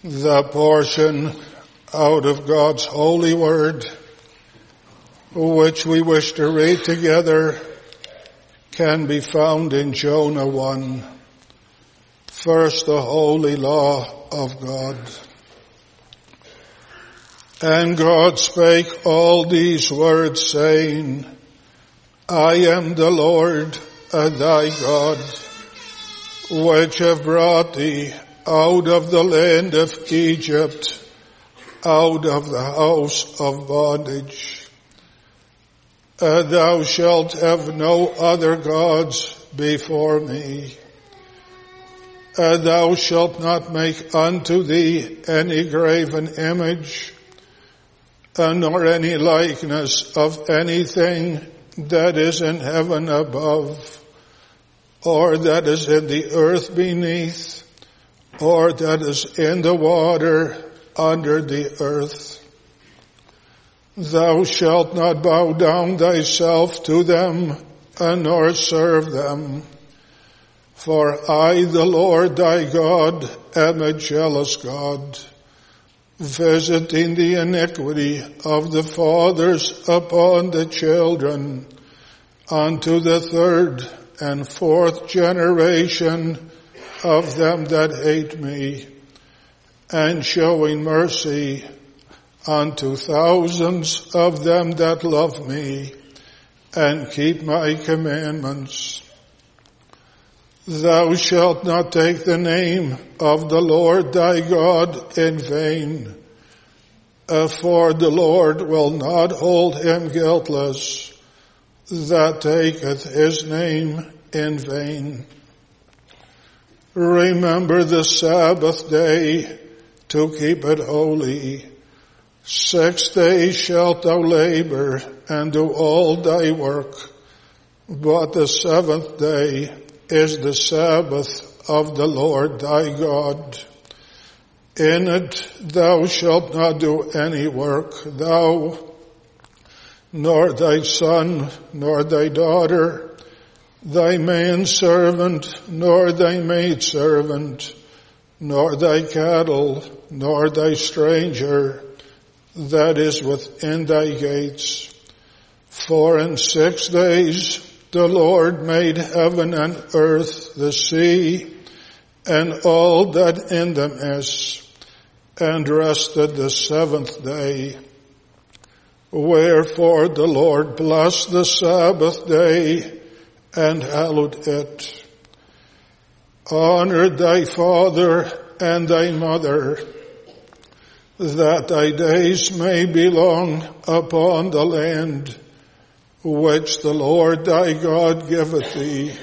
The portion out of God's holy word, which we wish to read together, can be found in Jonah 1. First, the holy law of God. And God spake all these words, saying, I am the Lord thy God, which have brought thee out of the land of Egypt, out of the house of bondage. Thou shalt have no other gods before me. Thou shalt not make unto thee any graven image, nor any likeness of anything that is in heaven above, or that is in the earth beneath, or that is in the water under the earth. Thou shalt not bow down thyself to them, nor serve them. For I, the Lord thy God, am a jealous God, visiting the iniquity of the fathers upon the children, unto the third and fourth generation of them that hate me, and showing mercy unto thousands of them that love me, and keep my commandments. Thou shalt not take the name of the Lord thy God in vain, for the Lord will not hold him guiltless that taketh his name in vain. Remember the Sabbath day to keep it holy. 6 days shalt thou labor and do all thy work, but the seventh day is the Sabbath of the Lord thy God. In it thou shalt not do any work, thou, nor thy son, nor thy daughter, thy manservant, nor thy maidservant, nor thy cattle, nor thy stranger that is within thy gates. For in 6 days the Lord made heaven and earth, the sea, and all that in them is, and rested the seventh day. Wherefore the Lord blessed the Sabbath day and hallowed it. Honor thy father and thy mother, that thy days may be long upon the land which the Lord thy God giveth thee.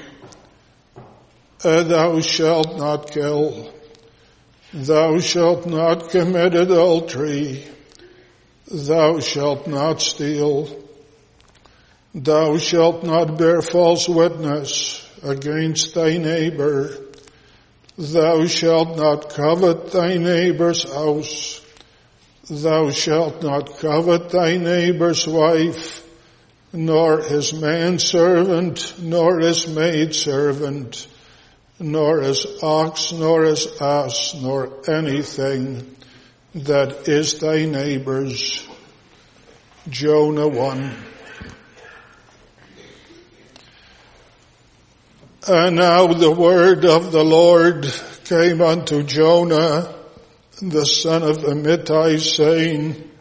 Thou shalt not kill. Thou shalt not commit adultery. Thou shalt not steal. Thou shalt not bear false witness against thy neighbor. Thou shalt not covet thy neighbor's house. Thou shalt not covet thy neighbor's wife, nor his manservant, nor his maidservant, nor his ox, nor his ass, nor anything that is thy neighbor's. Jonah 1. And now the word of the Lord came unto Jonah, the son of Amittai, saying,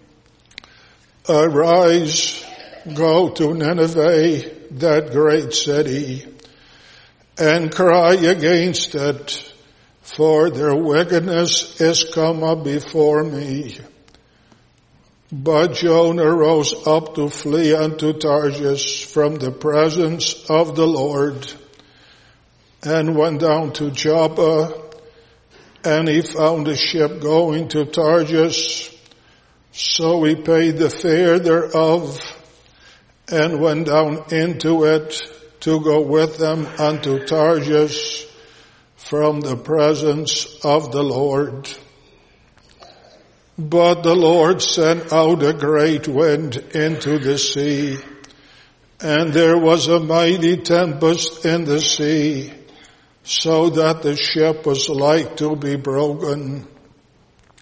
Arise, go to Nineveh, that great city, and cry against it, for their wickedness is come up before me. But Jonah rose up to flee unto Tarshish from the presence of the Lord, and went down to Joppa, and he found a ship going to Tarshish. So he paid the fare thereof, and went down into it to go with them unto Tarshish from the presence of the Lord. But the Lord sent out a great wind into the sea, and there was a mighty tempest in the sea, so that the ship was like to be broken.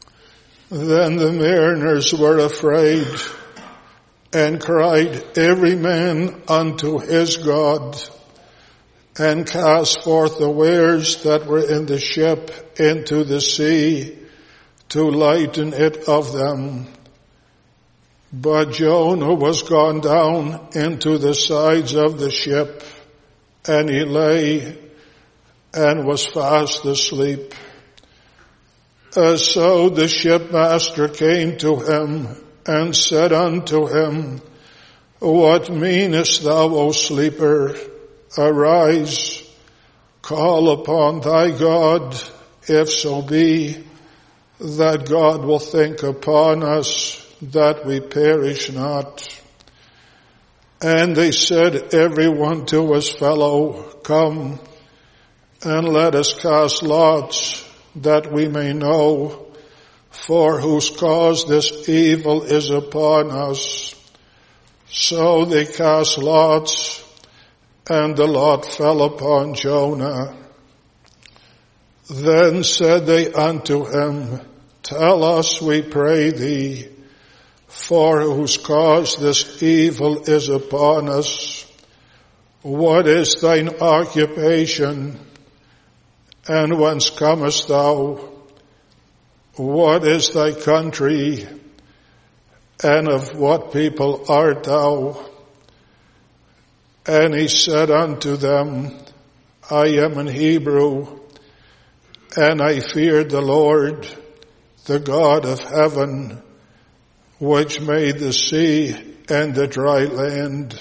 Then the mariners were afraid, and cried every man unto his God, and cast forth the wares that were in the ship into the sea, to lighten it of them. But Jonah was gone down into the sides of the ship, and he lay and was fast asleep. So the shipmaster came to him and said unto him, What meanest thou, O sleeper? Arise, call upon thy God, if so be that God will think upon us, that we perish not. And they said, every one to his fellow, Come, and let us cast lots, that we may know for whose cause this evil is upon us. So they cast lots, and the lot fell upon Jonah. Then said they unto him, Tell us, we pray thee, for whose cause this evil is upon us. What is thine occupation? And whence comest thou? What is thy country? And of what people art thou? And he said unto them, I am an Hebrew, and I feared the Lord, the God of heaven, which made the sea and the dry land.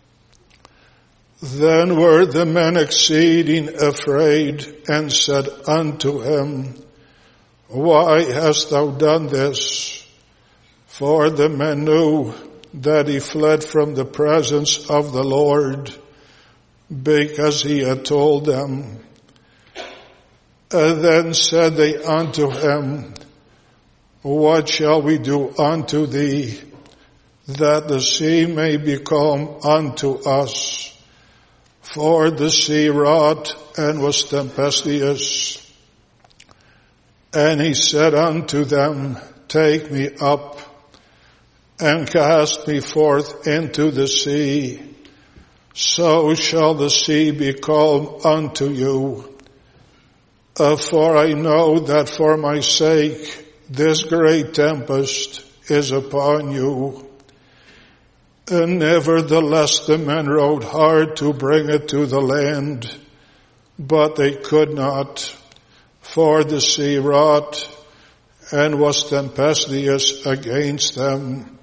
Then were the men exceeding afraid, and said unto him, Why hast thou done this? For the men knew that he fled from the presence of the Lord, because he had told them. And then said they unto him, What shall we do unto thee, that the sea may be calm unto us? For the sea wrought and was tempestuous. And he said unto them, Take me up, and cast me forth into the sea. So shall the sea be calm unto you. For I know that for my sake this great tempest is upon you. And nevertheless the men rowed hard to bring it to the land, but they could not, for the sea wrought and was tempestuous against them.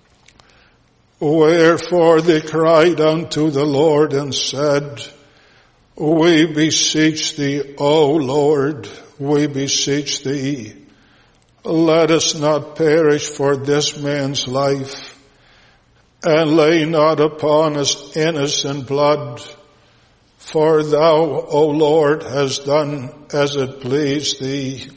Wherefore they cried unto the Lord and said, We beseech thee, O Lord, we beseech thee, let us not perish for this man's life, and lay not upon us innocent blood, for thou, O Lord, hast done as it pleased thee.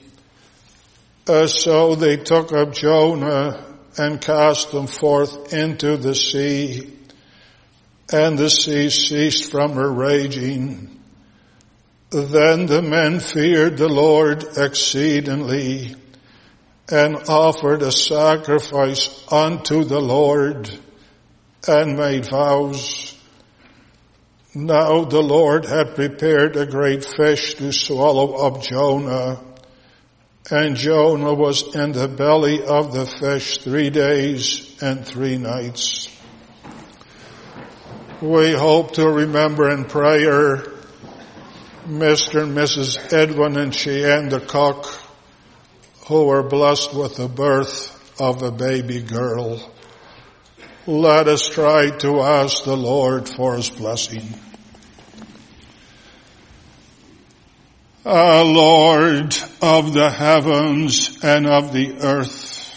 So they took up Jonah and cast him forth into the sea, and the sea ceased from her raging. Then the men feared the Lord exceedingly, and offered a sacrifice unto the Lord, and made vows. Now the Lord had prepared a great fish to swallow up Jonah, and Jonah was in the belly of the fish 3 days and 3 nights. We hope to remember in prayer Mr. and Mrs. Edwin and Cheyenne the Cook, who were blessed with the birth of a baby girl. Let us try to ask the Lord for his blessing. Lord of the heavens and of the earth,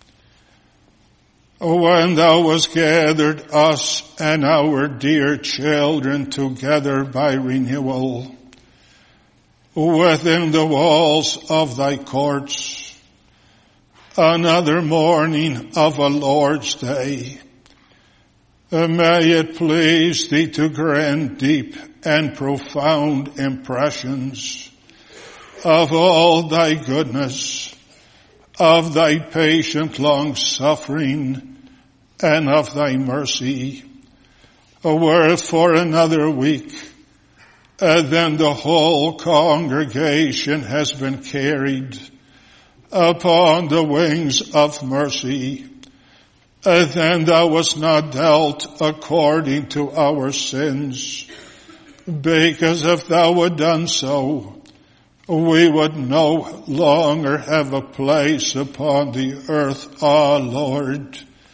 when thou hast gathered us and our dear children together by renewal within the walls of thy courts, another morning of a Lord's day, may it please thee to grant deep and profound impressions of all thy goodness, of thy patient long suffering and of thy mercy. Wherefore another week, then the whole congregation has been carried upon the wings of mercy. Then thou wast not dealt according to our sins, because if thou had done so, we would no longer have a place upon the earth, O Lord.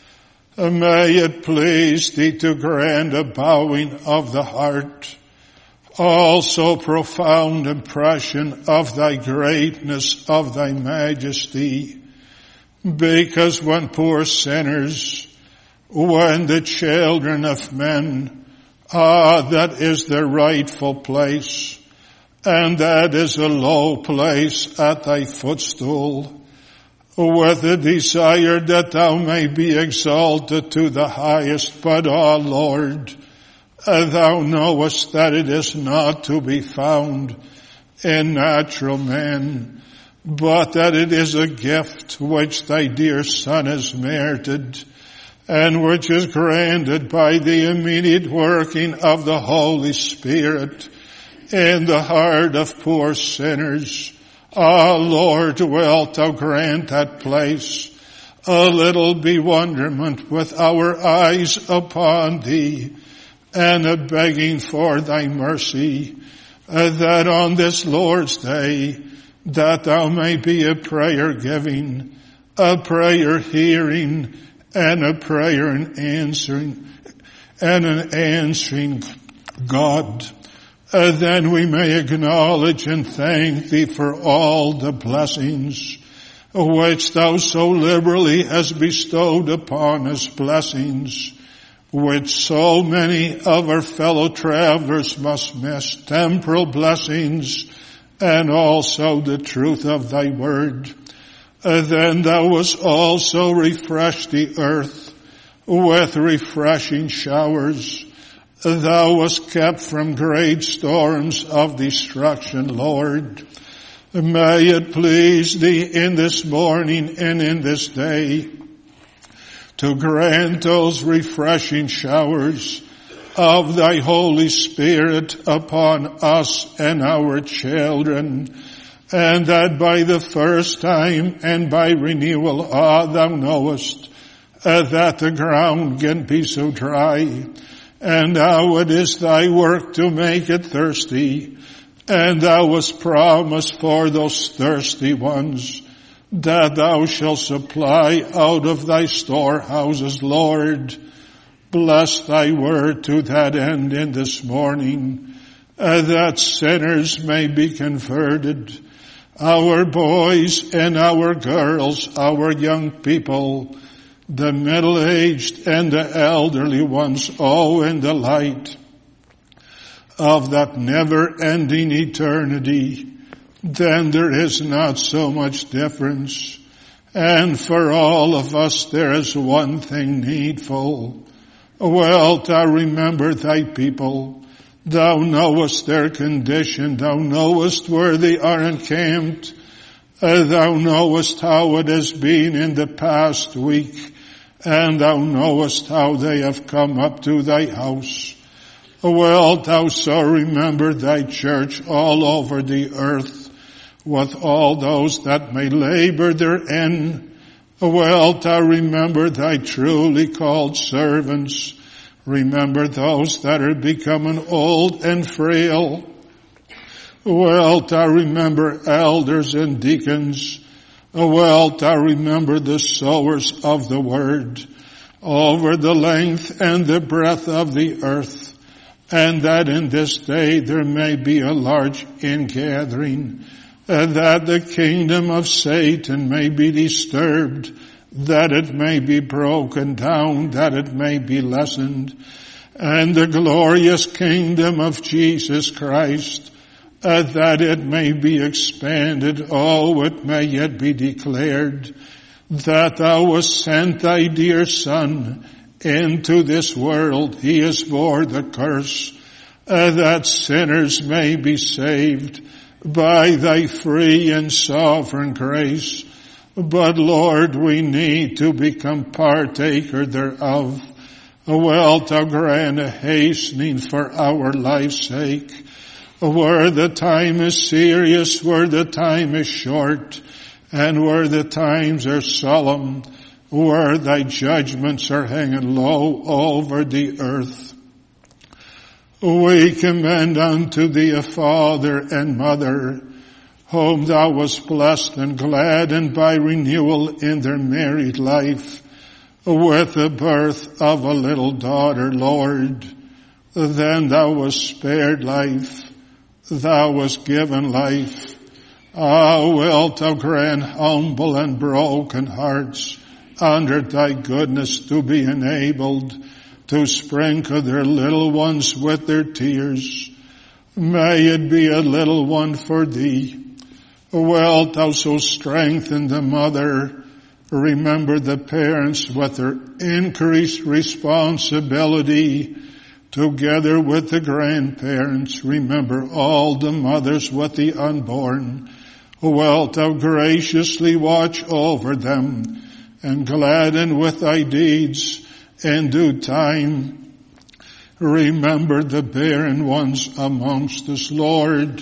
May it please thee to grant a bowing of the heart, also profound impression of thy greatness, of thy majesty, because when poor sinners, when the children of men, that is their rightful place, and that is a low place at thy footstool, with the desire that thou may be exalted to the highest. But, O Lord, thou knowest that it is not to be found in natural man, but that it is a gift which thy dear Son has merited, and which is granted by the immediate working of the Holy Spirit in the heart of poor sinners. Ah, Lord, wilt thou grant that place a little bewilderment with our eyes upon thee, and a begging for thy mercy, that on this Lord's day, that thou may be a prayer giving, a prayer hearing, and a prayer answering, and an answering God. Then we may acknowledge and thank thee for all the blessings which thou so liberally hast bestowed upon us, blessings which so many of our fellow travelers must miss, temporal blessings, and also the truth of thy word. Then thou wast also refreshed the earth with refreshing showers. Thou wast kept from great storms of destruction, Lord. May it please thee in this morning and in this day to grant those refreshing showers of thy Holy Spirit upon us and our children, and that by the first time and by renewal, thou knowest that the ground can be so dry, and now it is thy work to make it thirsty, and thou wast promised for those thirsty ones that thou shalt supply out of thy storehouses, Lord. Bless thy word to that end in this morning, that sinners may be converted, our boys and our girls, our young people, the middle-aged and the elderly ones, all in the light of that never-ending eternity. Then there is not so much difference. And for all of us there is one thing needful. Wilt thou remember thy people? Thou knowest their condition. Thou knowest where they are encamped. Thou knowest how it has been in the past week. And thou knowest how they have come up to thy house. Wilt thou so remember thy church all over the earth, with all those that may labor therein? Wilt thou remember thy truly called servants? Remember those that are becoming old and frail. Wilt thou remember elders and deacons? Wilt thou remember the sowers of the word over the length and the breadth of the earth, and that in this day there may be a large ingathering, and that the kingdom of Satan may be disturbed, that it may be broken down, that it may be lessened, and the glorious kingdom of Jesus Christ, that it may be expanded. Oh, it may yet be declared that thou hast sent thy dear Son into this world. He has bore the curse, that sinners may be saved by thy free and sovereign grace. But Lord, we need to become partaker thereof. Wilt thou grant a hastening for our life's sake, where the time is serious, where the time is short, and where the times are solemn, where thy judgments are hanging low over the earth. We commend unto thee a father and mother, whom thou wast blessed and gladdened by renewal in their married life, with the birth of a little daughter, Lord. Then thou wast spared life, thou wast given life. Wilt thou grant humble and broken hearts under thy goodness to be enabled to sprinkle their little ones with their tears. May it be a little one for thee. Wilt thou so strengthen the mother, remember the parents with their increased responsibility, together with the grandparents, remember all the mothers with the unborn. Wilt thou graciously watch over them and gladden with thy deeds in due time. Remember the barren ones amongst us, Lord.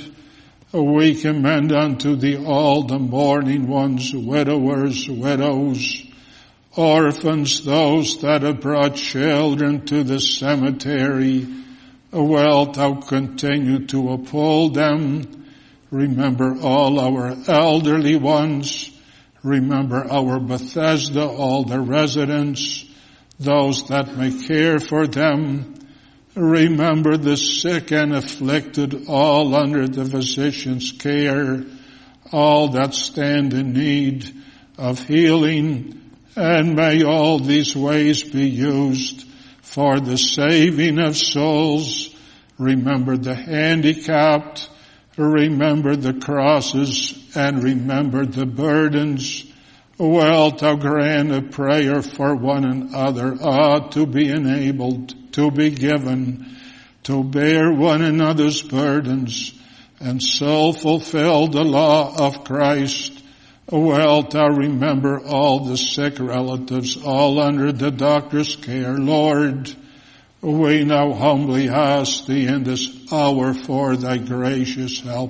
We commend unto thee all the mourning ones, widowers, widows, orphans, those that have brought children to the cemetery. Wilt thou continue to uphold them. Remember all our elderly ones. Remember our Bethesda, all the residents, those that may care for them. Remember the sick and afflicted, all under the physician's care, all that stand in need of healing, and may all these ways be used for the saving of souls. Remember the handicapped, remember the crosses, and remember the burdens. Wilt thou grant a prayer for one another, to be enabled, to be given, to bear one another's burdens, and so fulfill the law of Christ. Wilt thou remember all the sick relatives, all under the doctor's care, Lord. We now humbly ask thee in this hour for thy gracious help.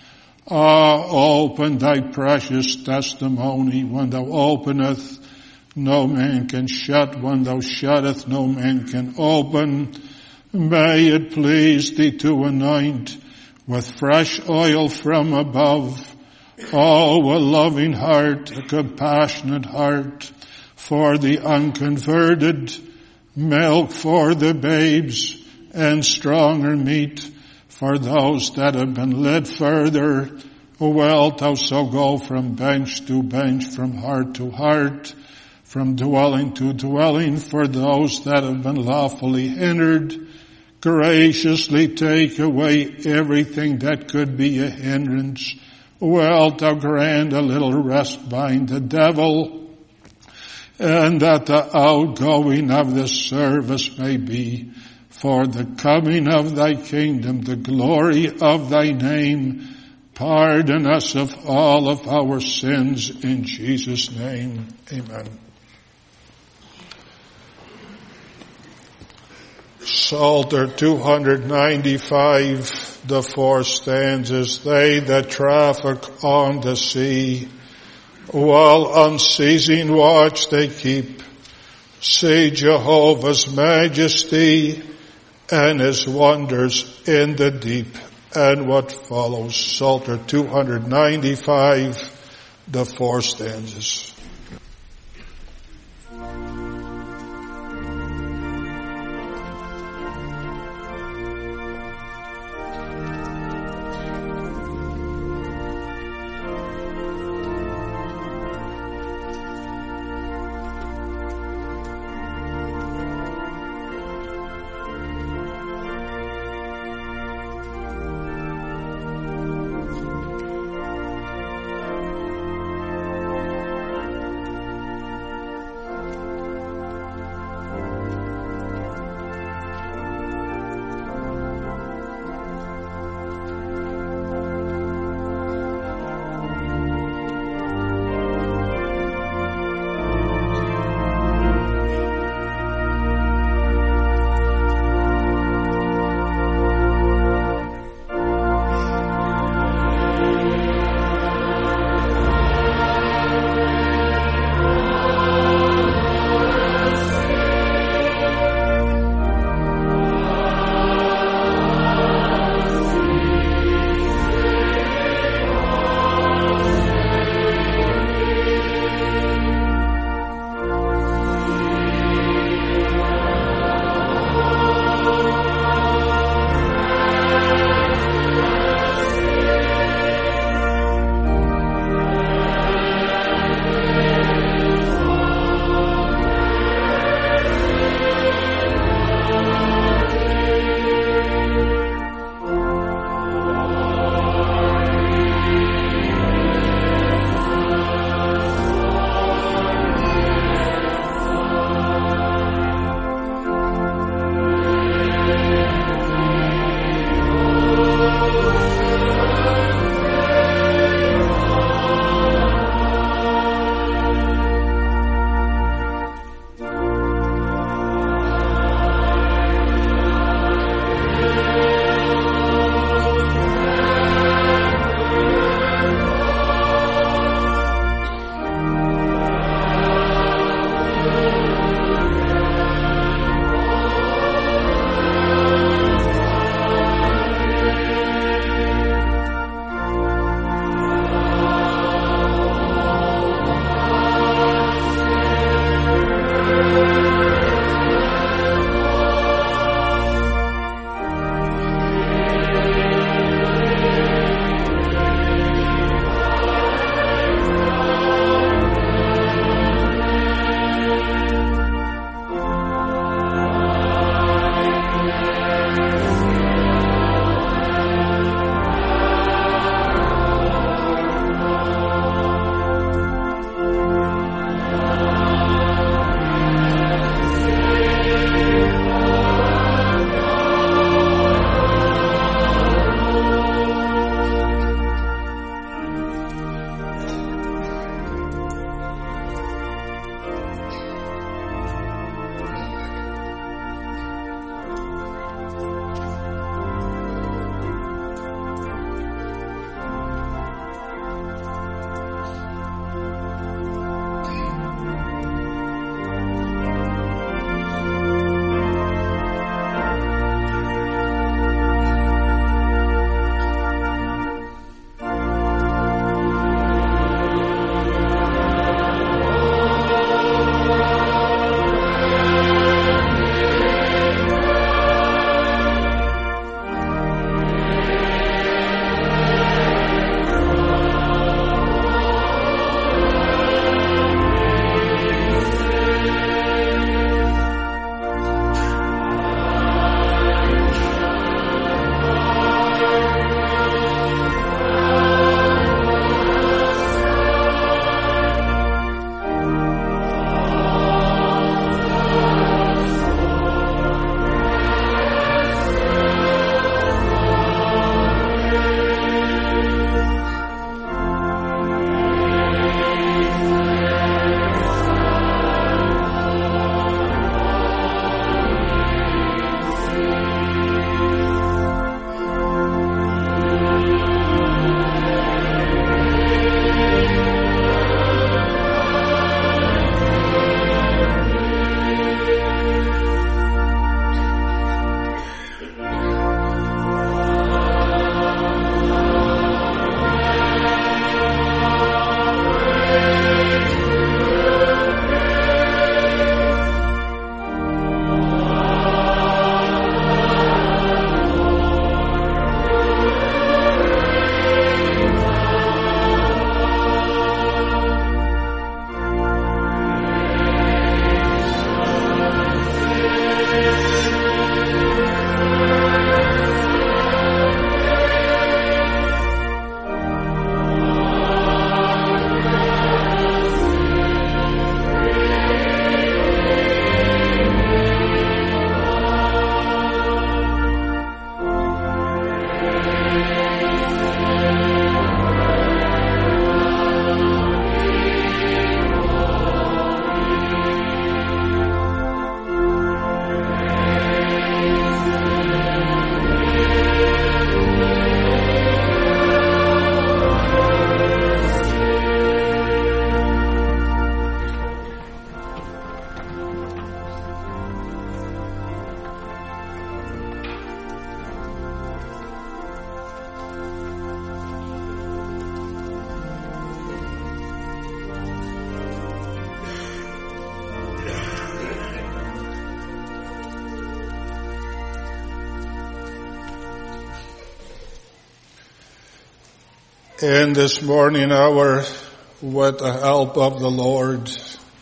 Open thy precious testimony. When thou openeth, no man can shut. When thou shutteth, no man can open. May it please thee to anoint with fresh oil from above, a loving heart, a compassionate heart for the unconverted, milk for the babes, and stronger meat for those that have been led further. Wilt thou so go from bench to bench, from heart to heart, from dwelling to dwelling, for those that have been lawfully hindered. Graciously take away everything that could be a hindrance. Wilt thou grant a little respite the devil, and that the outgoing of the service may be for the coming of thy kingdom, the glory of thy name. Pardon us of all of our sins in Jesus' name. Amen. Psalter 295, the 4 stanzas. They that traffic on the sea, while unceasing watch they keep, see Jehovah's majesty and his wonders in the deep. And what follows, Psalter 295, the 4 stanzas. In this morning hour, with the help of the Lord,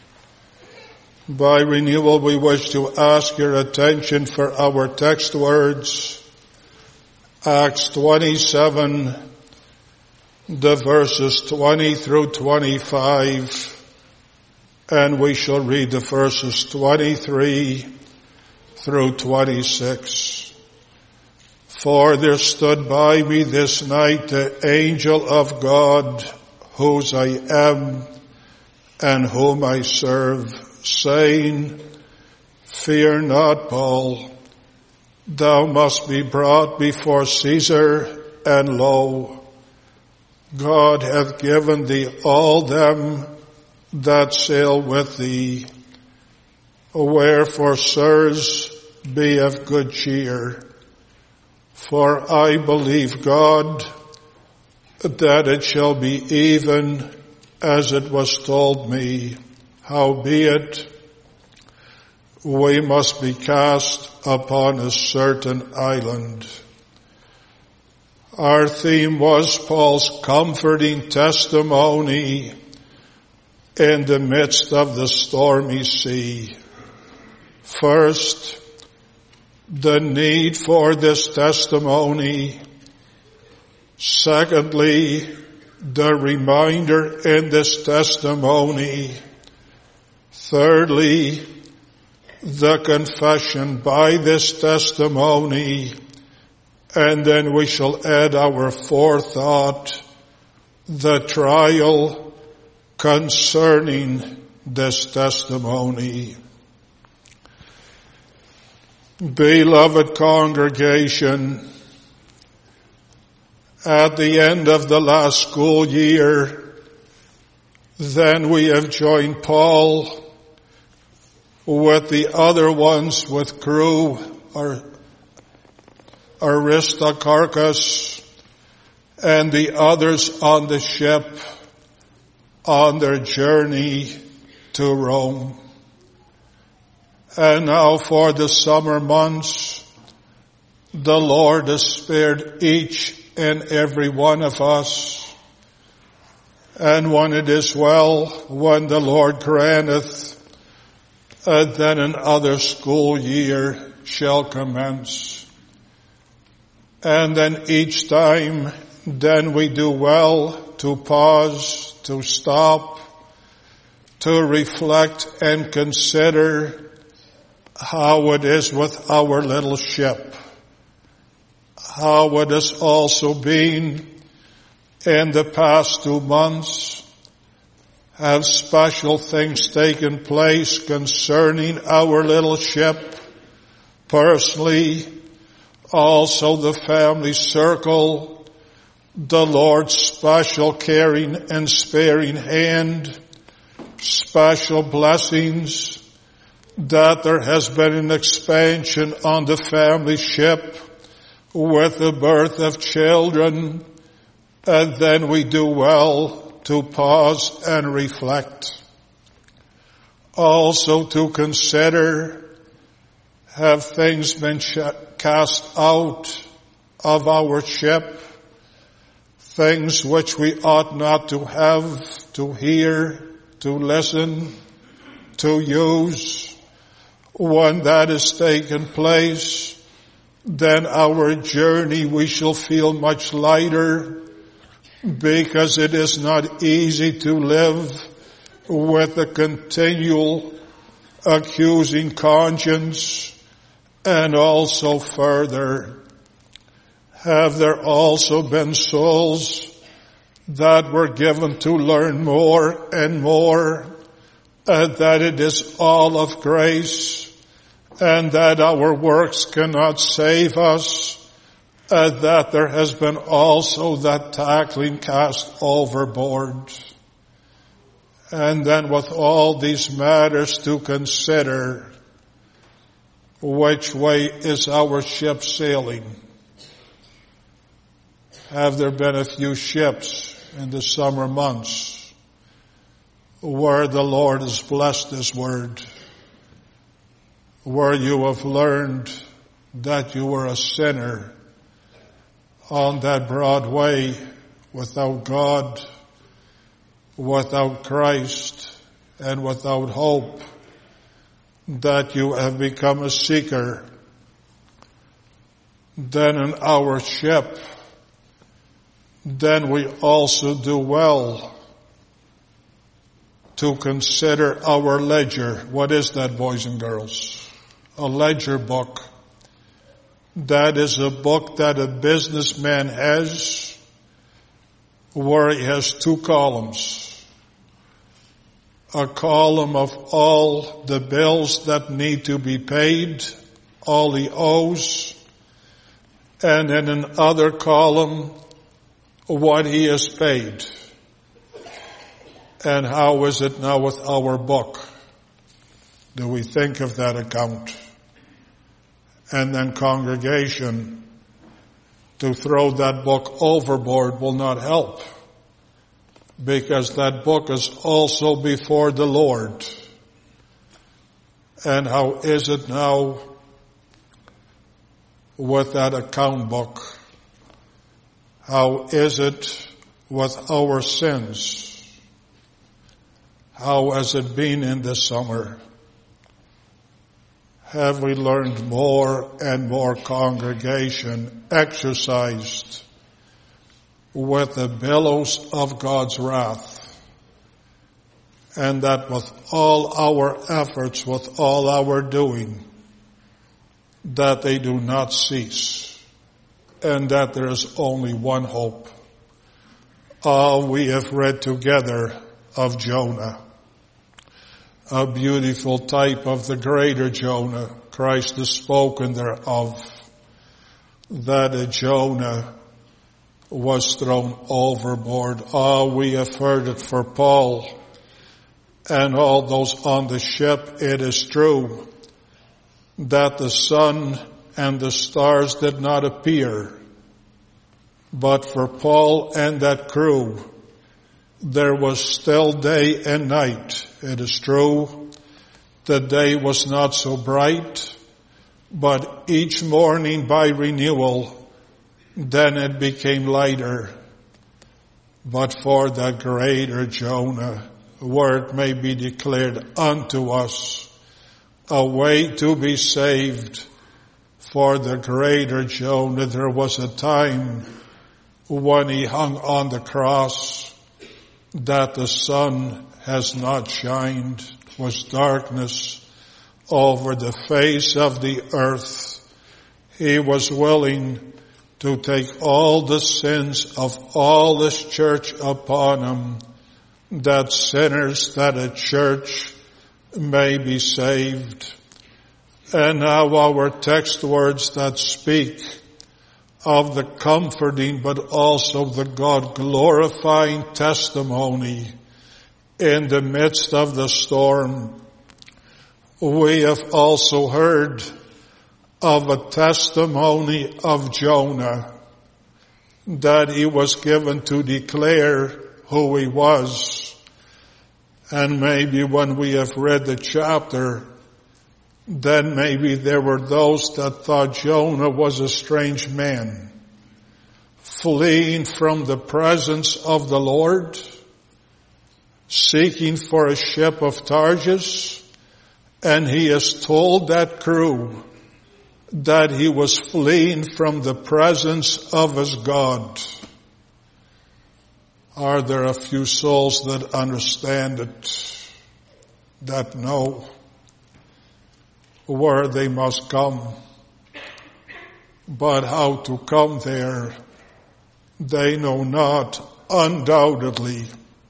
by renewal we wish to ask your attention for our text words, Acts 27, the verses 20 through 25, and we shall read the verses 23 through 26. For there stood by me this night the angel of God, whose I am and whom I serve, saying, Fear not, Paul, thou must be brought before Caesar, and lo, God hath given thee all them that sail with thee. Wherefore, sirs, be of good cheer. For I believe God, that it shall be even as it was told me. Howbeit, we must be cast upon a certain island. Our theme was Paul's comforting testimony in the midst of the stormy sea. First, the need for this testimony. Secondly, the reminder in this testimony. Thirdly, the confession by this testimony. And then we shall add our fourth thought, the trial concerning this testimony. Beloved congregation, at the end of the last school year, then we have joined Paul with the other ones, with crew, Aristarchus, and the others on the ship on their journey to Rome. And now for the summer months, the Lord has spared each and every one of us. And when it is well, when the Lord granteth, then another school year shall commence. And then each time, then we do well to pause, to stop, to reflect and consider how it is with our little ship, how it has also been in the past 2 months. Have special things taken place concerning our little ship, personally, also the family circle, the Lord's special caring and sparing hand, special blessings, that there has been an expansion on the family ship with the birth of children, and then we do well to pause and reflect. Also to consider, have things been cast out of our ship, things which we ought not to have, to hear, to listen, to use. When that has taken place, then our journey we shall feel much lighter, because it is not easy to live with a continual accusing conscience. And also further, have there also been souls that were given to learn more and more, that it is all of grace, and that our works cannot save us, that there has been also that tackling cast overboard. And then with all these matters to consider, which way is our ship sailing? Have there been a few ships in the summer months where the Lord has blessed His word, where you have learned that you were a sinner on that broad way without God, without Christ, and without hope, that you have become a seeker, then in our ship, then we also do well to consider our ledger. What is that, boys and girls? A ledger book. That is a book that a businessman has, where he has two columns. A column of all the bills that need to be paid, all he owes, and in another column, what he has paid. And how is it now with our book? Do we think of that account? And then, congregation, to throw that book overboard will not help, because that book is also before the Lord. And how is it now with that account book? How is it with our sins? How has it been in this summer? Have we learned more and more, congregation, exercised with the billows of God's wrath, and that with all our efforts, with all our doing, that they do not cease, and that there is only one hope? We have read together of Jonah, a beautiful type of the greater Jonah. Christ has spoken thereof, that Jonah was thrown overboard. We have heard it for Paul and all those on the ship. It is true that the sun and the stars did not appear, but for Paul and that crew, there was still day and night. It is true, the day was not so bright, but each morning by renewal, then it became lighter. But for the greater Jonah, where it may be declared unto us a way to be saved, for the greater Jonah, there was a time when he hung on the cross that the sun has not shined, was darkness over the face of the earth. He was willing to take all the sins of all this church upon him, that sinners, that a church may be saved. And now our text words that speak of the comforting but also the God glorifying testimony in the midst of the storm. We have also heard of a testimony of Jonah, that he was given to declare who he was. And maybe when we have read the chapter, then maybe there were those that thought Jonah was a strange man, fleeing from the presence of the Lord, seeking for a ship of Tarshish, and he has told that crew that he was fleeing from the presence of his God. Are there a few souls that understand it, that know where they must come, but how to come there they know not? Undoubtedly,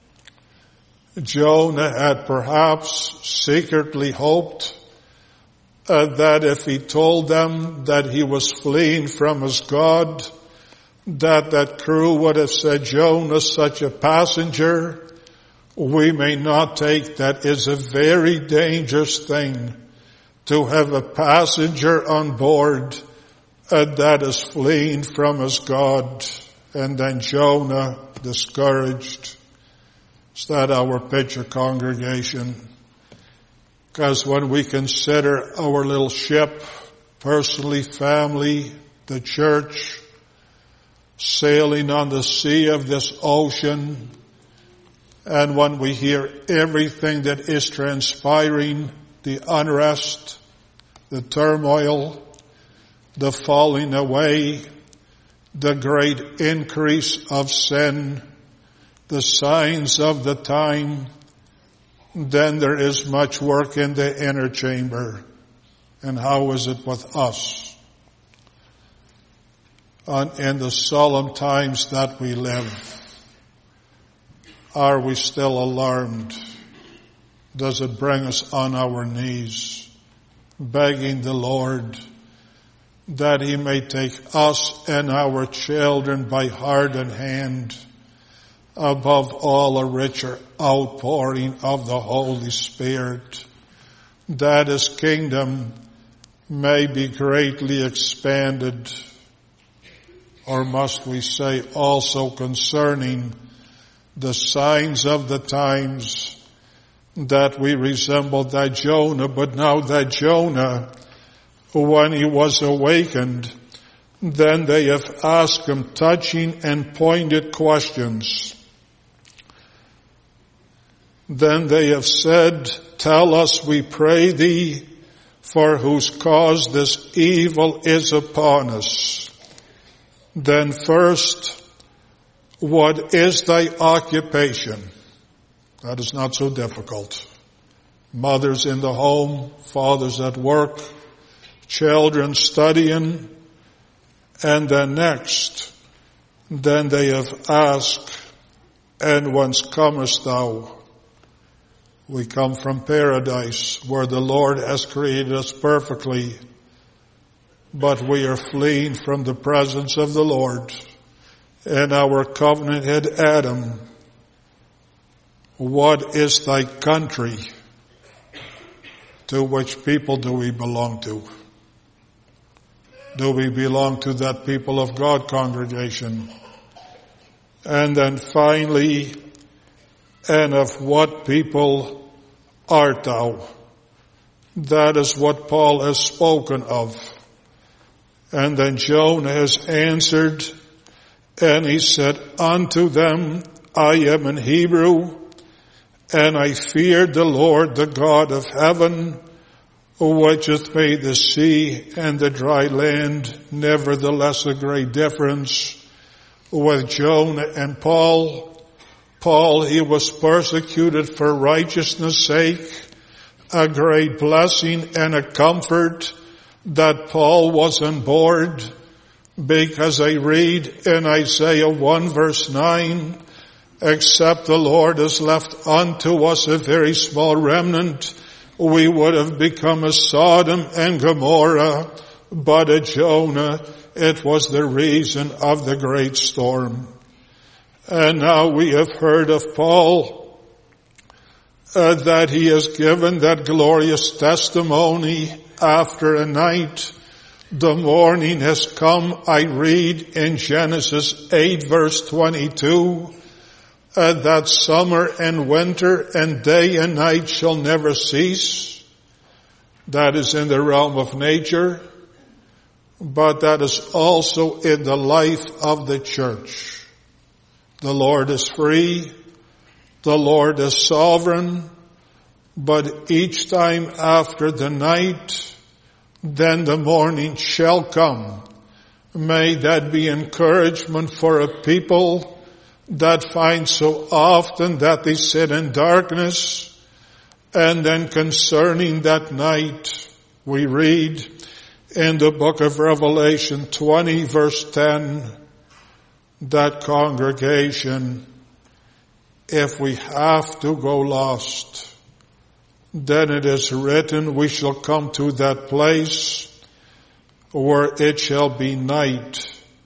Jonah had perhaps secretly hoped that if he told them that he was fleeing from his God, that crew would have said, Jonah, such a passenger, we may not take. That is a very dangerous thing, to have a passenger on board that is fleeing from his God. And then Jonah, discouraged. Is that our picture, congregation? Because when we consider our little ship, personally, family, the church, sailing on the sea of this ocean, and when we hear everything that is transpiring, the unrest, the turmoil, the falling away, the great increase of sin, the signs of the time, then there is much work in the inner chamber. And how is it with us? In the solemn times that we live, are we still alarmed? Does it bring us on our knees, begging the Lord that He may take us and our children by heart and hand, above all a richer outpouring of the Holy Spirit, that His kingdom may be greatly expanded? Or must we say also concerning the signs of the times that we resemble that Jonah, but now that Jonah, when he was awakened, then they have asked him touching and pointed questions. Then they have said, tell us, we pray thee, for whose cause this evil is upon us. Then first, what is thy occupation? That is not so difficult. Mothers in the home, fathers at work, children studying, and then next, then they have asked, and whence comest thou? We come from paradise, where the Lord has created us perfectly, but we are fleeing from the presence of the Lord. And our covenant head Adam, what is thy country? To which people do we belong to? Do we belong to that people of God congregation? And then finally, and of what people art thou? That is what Paul has spoken of. And then Jonah has answered, and he said, unto them, I am an Hebrew, and I feared the Lord, the God of heaven, which hath made the sea and the dry land. Nevertheless, a great difference with Jonah and Paul. Paul, he was persecuted for righteousness' sake, a great blessing and a comfort that Paul was on board, because I read in Isaiah 1 verse 9, except the Lord has left unto us a very small remnant, we would have become a Sodom and Gomorrah, but a Jonah, it was the reason of the great storm. And now we have heard of Paul, that he has given that glorious testimony after a night. The morning has come, I read in Genesis 8 verse 22, that summer and winter and day and night shall never cease. That is in the realm of nature, but that is also in the life of the church. The Lord is free, the Lord is sovereign, but each time after the night, then the morning shall come. May that be encouragement for a people that find so often that they sit in darkness. And then concerning that night, we read in the book of Revelation 20 verse 10, that congregation, if we have to go lost, then it is written, we shall come to that place where it shall be night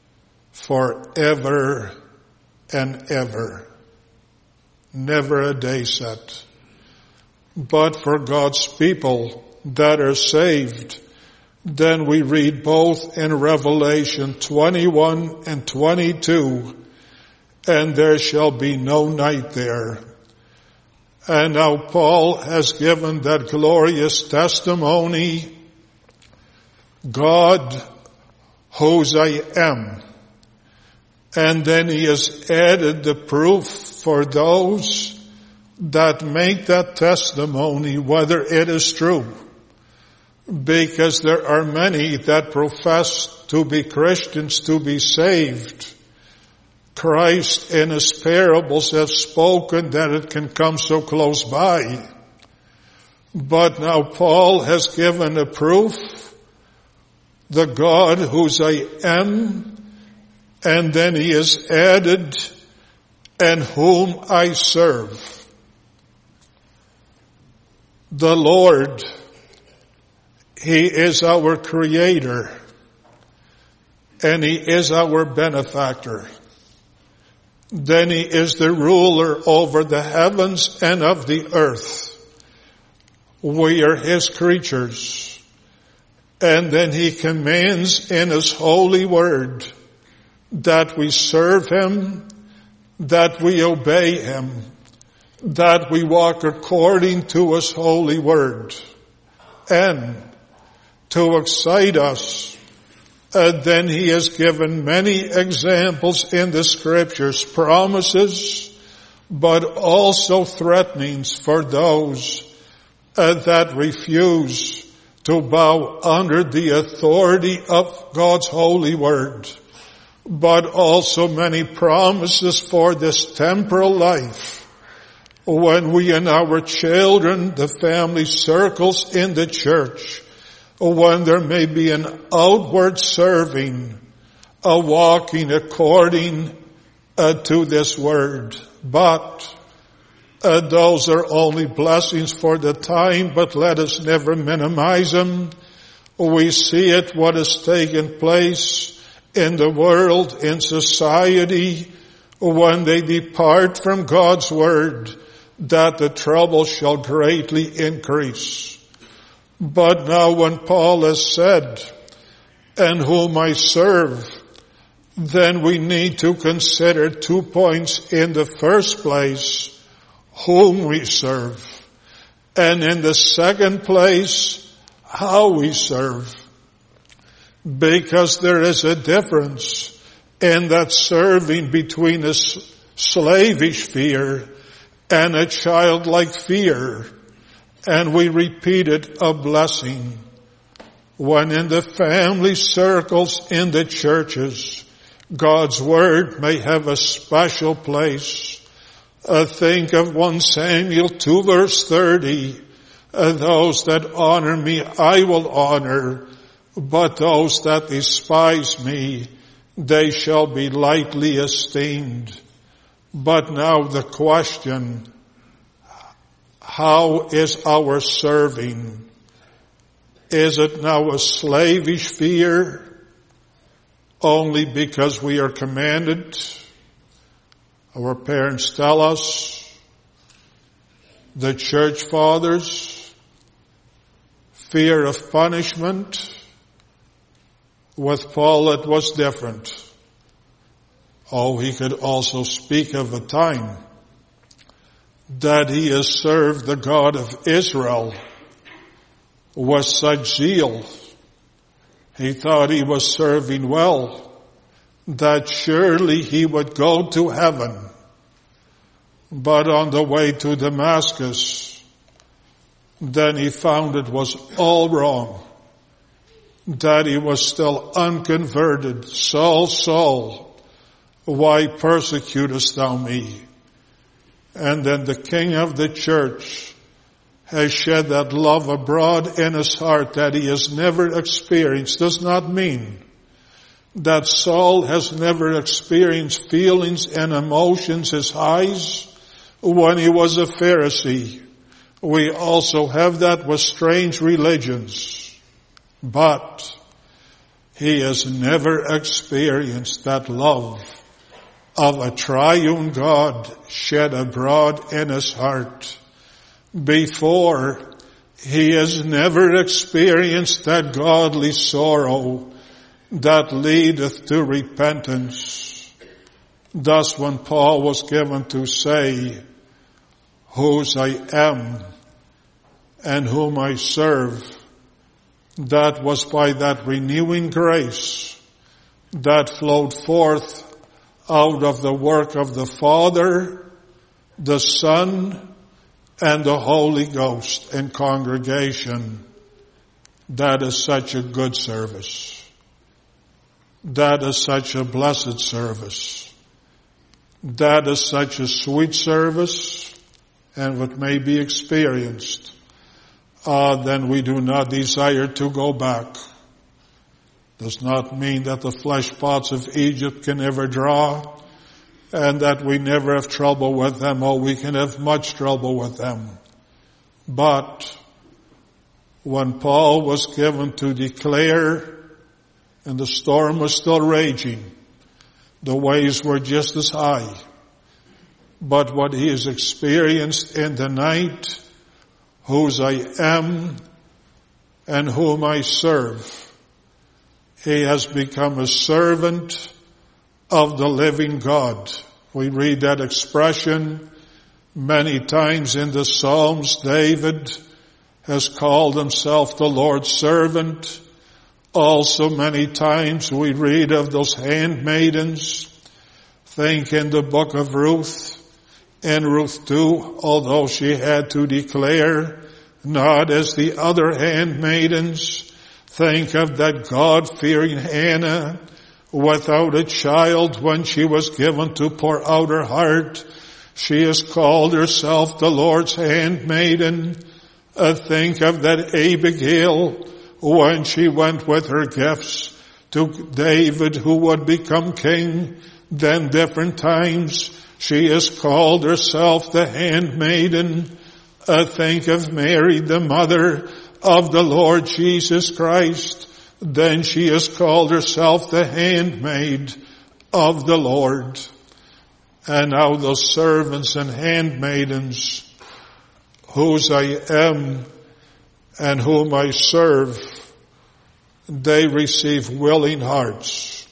forever and ever. Never a day set. But for God's people that are saved, then we read both in Revelation 21 and 22, and there shall be no night there. And now Paul has given that glorious testimony, God, whose I am, And then he has added the proof for those that make that testimony whether it is true. Because there are many that profess to be Christians, to be saved. Christ in his parables has spoken that it can come so close by. But now Paul has given a proof, the God whose I am, and then he has added, and whom I serve. The Lord, he is our creator, and he is our benefactor. Then he is the ruler over the heavens and of the earth. We are his creatures. And then he commands in his holy word that we serve him, that we obey him, that we walk according to his holy word. And to excite us, then he has given many examples in the scriptures, promises, but also threatenings for those that refuse to bow under the authority of God's holy word, but also many promises for this temporal life. When we and our children, the family circles in the church, when there may be an outward serving, a walking according to this word. But those are only blessings for the time, but let us never minimize them. We see it, what has taken place in the world, in society, when they depart from God's word, that the trouble shall greatly increase. But now when Paul has said, and whom I serve, then we need to consider 2 points. In the first place, whom we serve. And in the second place, how we serve. Because there is a difference in that serving between a slavish fear and a childlike fear. And we repeated a blessing. When in the family circles in the churches, God's word may have a special place. Think of 1 Samuel 2 verse 30. Those that honor me, I will honor. But those that despise me, they shall be lightly esteemed. But now the question, how is our serving? Is it now a slavish fear only because we are commanded? Our parents tell us, the church fathers, fear of punishment. With Paul it was different. Oh, he could also speak of a time that he has served the God of Israel with such zeal. He thought he was serving well, that surely he would go to heaven. But on the way to Damascus, then he found it was all wrong, that he was still unconverted. Saul, Saul, why persecutest thou me? And then the King of the church has shed that love abroad in his heart that he has never experienced. Does not mean that Saul has never experienced feelings and emotions as highs when he was a Pharisee. We also have that with strange religions. But he has never experienced that love of a triune God shed abroad in his heart. Before, he has never experienced that godly sorrow that leadeth to repentance. Thus when Paul was given to say, whose I am and whom I serve, that was by that renewing grace that flowed forth out of the work of the Father, the Son, and the Holy Ghost in congregation. That is such a good service. That is such a blessed service. That is such a sweet service, and what may be experienced, then we do not desire to go back. Does not mean that the flesh pots of Egypt can never draw, and that we never have trouble with them. Oh, we can have much trouble with them. But when Paul was given to declare, and the storm was still raging, the waves were just as high. But what he has experienced in the night, whose I am and whom I serve, he has become a servant of the living God. We read that expression many times in the Psalms. David has called himself the Lord's servant. Also many times we read of those handmaidens. Think in the book of Ruth, in Ruth 2, although she had to declare, not as the other handmaidens. Think of that God-fearing Hannah, without a child when she was given to pour out her heart. She has called herself the Lord's handmaiden. Think of that Abigail, when she went with her gifts to David, who would become king. Then different times she has called herself the handmaiden. Think of Mary, the mother of the Lord Jesus Christ. Then she has called herself the handmaid of the Lord. And now those servants and handmaidens, whose I am and whom I serve, they receive willing hearts.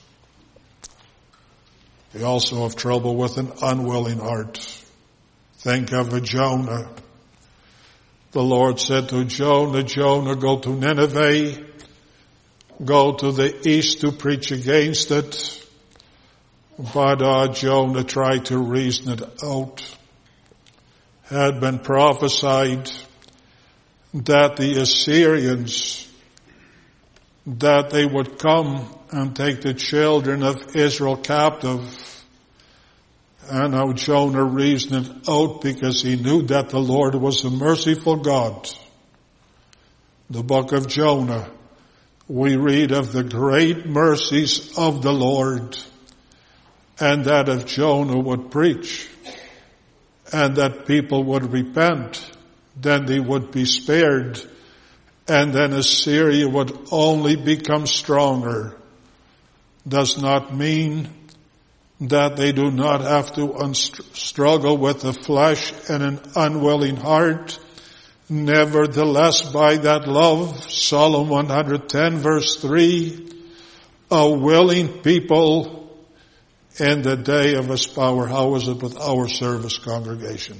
They also have trouble with an unwilling heart. Think of a Jonah. The Lord said to Jonah, Jonah, go to Nineveh, go to the east to preach against it. But Jonah tried to reason it out. Had been prophesied that the Assyrians, that they would come and take the children of Israel captive. And now Jonah reasoned it out because he knew that the Lord was a merciful God. The book of Jonah, we read of the great mercies of the Lord, and that if Jonah would preach and that people would repent, then they would be spared, and then Assyria would only become stronger. Does not mean that they do not have to struggle with the flesh and an unwilling heart. Nevertheless, by that love, Psalm 110 verse 3, a willing people in the day of his power. How is it with our service, congregation?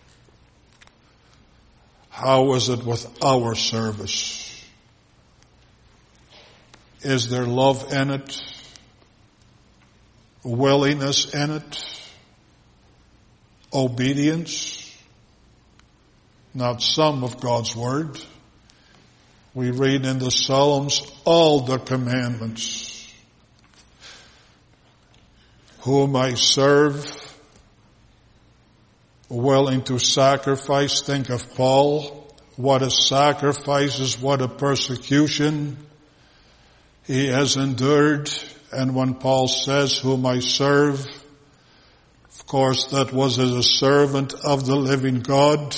How is it with our service? Is there love in it? Willingness in it? Obedience? Not some of God's Word. We read in the Psalms all the commandments. Whom I serve, willing to sacrifice. Think of Paul. What a sacrifice is, what a persecution he has endured. And when Paul says, whom I serve, of course that was as a servant of the living God.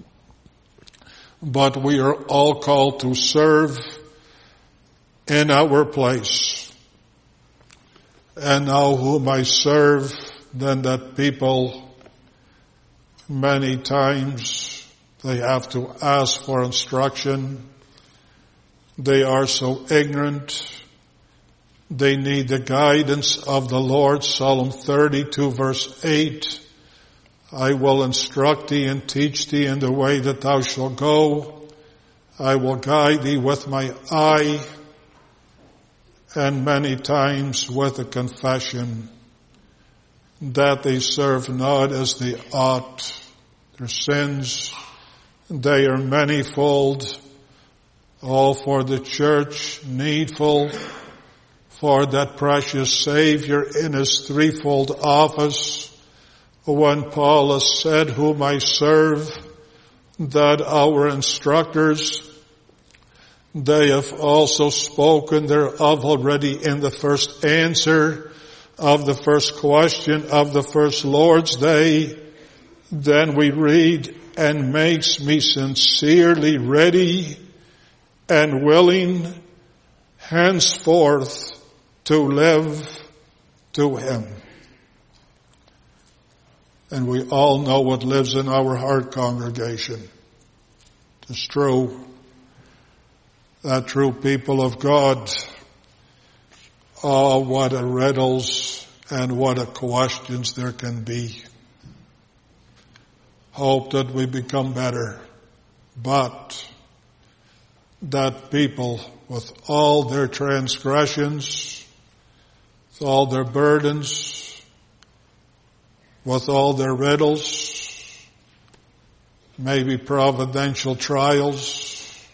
But we are all called to serve in our place. And now whom I serve, then that people, many times, they have to ask for instruction. They are so ignorant. They need the guidance of the Lord. Psalm 32 verse 8. I will instruct thee and teach thee in the way that thou shalt go. I will guide thee with my eye. And many times with a confession. that they serve not as they ought. Their sins, they are manifold, all for the church needful, for that precious Savior in his threefold office, when Paul has said, whom I serve, that our instructors, they have also spoken thereof already in the first answer of the first question of the first Lord's Day. Then we read, and makes me sincerely ready and willing henceforth to live to him. And we all know what lives in our heart, congregation. It's true that true people of God, oh, what a riddles and what a questions there can be. Hope that we become better, but that people with all their transgressions, with all their burdens, with all their riddles, maybe providential trials,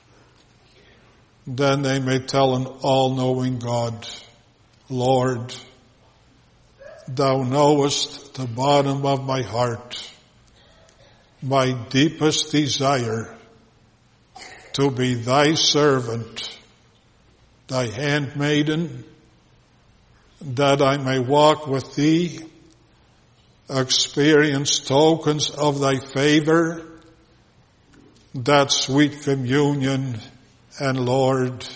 then they may tell an all-knowing God, Lord, thou knowest the bottom of my heart, my deepest desire to be thy servant, thy handmaiden, that I may walk with thee, experience tokens of thy favor, that sweet communion, and Lord,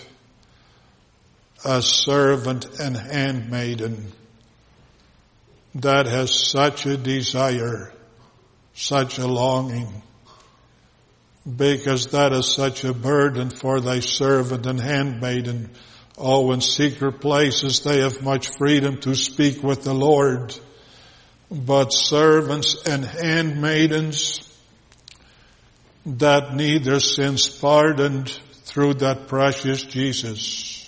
a servant and handmaiden that has such a desire, such a longing, because that is such a burden for thy servant and handmaiden. Oh, in secret places they have much freedom to speak with the Lord, but servants and handmaidens that need their sins pardoned through that precious Jesus,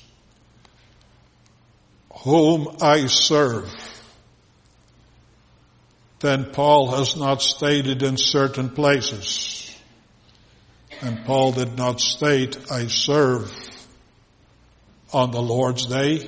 whom I serve. Then Paul has not stated in certain places, and Paul did not state, I serve on the Lord's Day.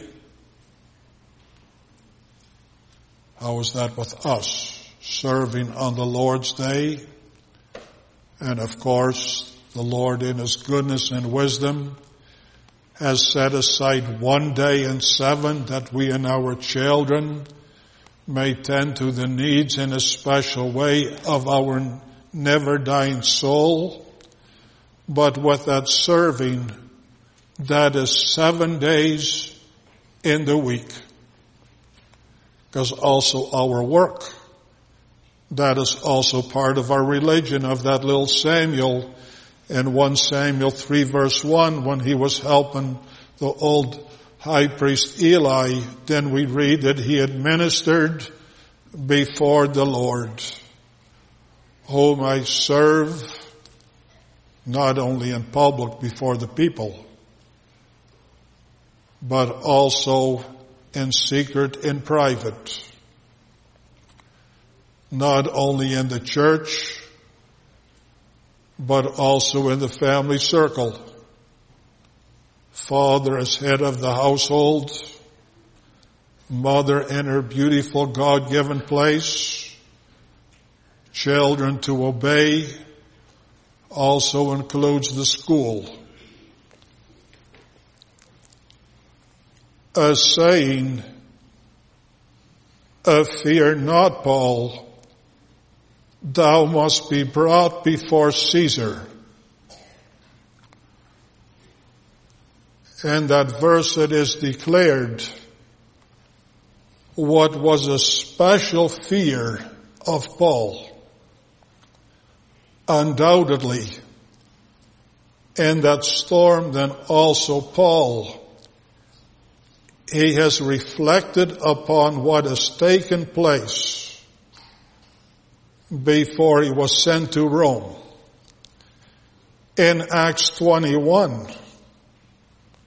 How is that with us, serving on the Lord's Day? And of course, the Lord in his goodness and wisdom has set aside one day in 7 that we and our children may tend to the needs in a special way of our never-dying soul. But with that serving, that is 7 days in the week. Because also our work, that is also part of our religion, of that little Samuel in 1 Samuel 3 verse 1, when he was helping the old high priest Eli, then we read that he had ministered before the Lord, whom I serve, not only in public before the people, but also in secret, in private, not only in the church, but also in the family circle. Father as head of the household, mother in her beautiful God-given place, children to obey, also includes the school. As saying, fear not, Paul, thou must be brought before Caesar. In that verse it is declared what was a special fear of Paul. Undoubtedly, in that storm then also Paul, he has reflected upon what has taken place before he was sent to Rome. In Acts 21,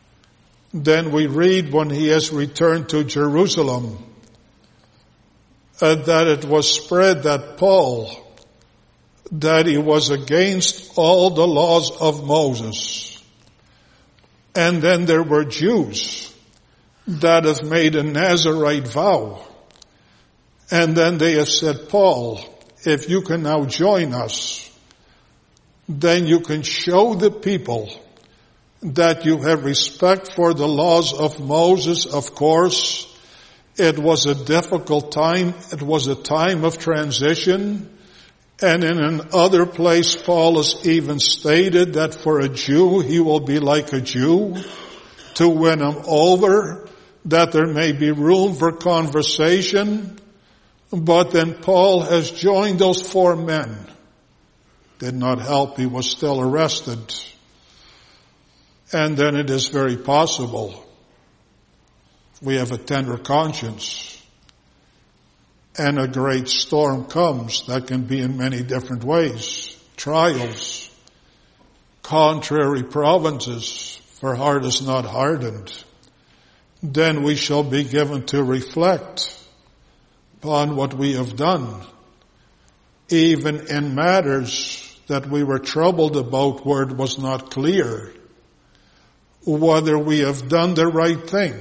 then we read when he has returned to Jerusalem, that it was spread that Paul, that he was against all the laws of Moses. And then there were Jews that have made a Nazirite vow. And then they have said, Paul, if you can now join us, then you can show the people that you have respect for the laws of Moses. Of course, it was a difficult time. It was a time of transition. And in another place, Paul has even stated that for a Jew, he will be like a Jew to win him over, that there may be room for conversation. But then Paul has joined those 4 men. Did not help. He was still arrested. And then it is very possible we have a tender conscience and a great storm comes that can be in many different ways. Trials, contrary provinces, for heart is not hardened. Then we shall be given to reflect upon what we have done, even in matters that we were troubled about where it was not clear whether we have done the right thing.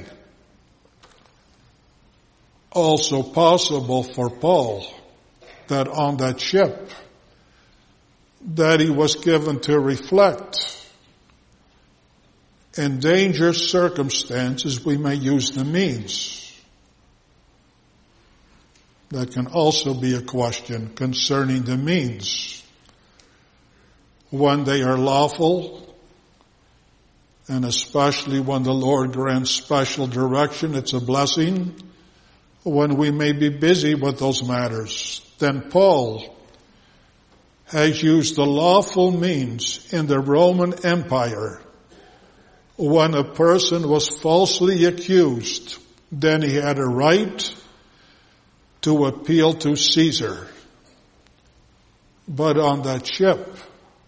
Also possible for Paul that on that ship that he was given to reflect. In dangerous circumstances we may use the means. That can also be a question concerning the means. When they are lawful, and especially when the Lord grants special direction, it's a blessing. When we may be busy with those matters, then Paul has used the lawful means in the Roman Empire. When a person was falsely accused, then he had a right to appeal to Caesar. But on that ship,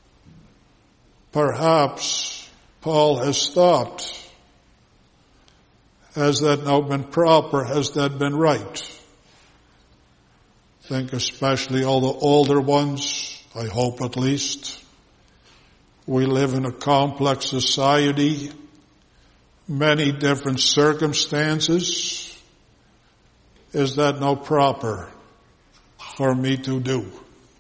perhaps Paul has thought, has that now been proper? Has that been right? Think especially all the older ones, I hope at least. We live in a complex society, many different circumstances. Is that now proper for me to do?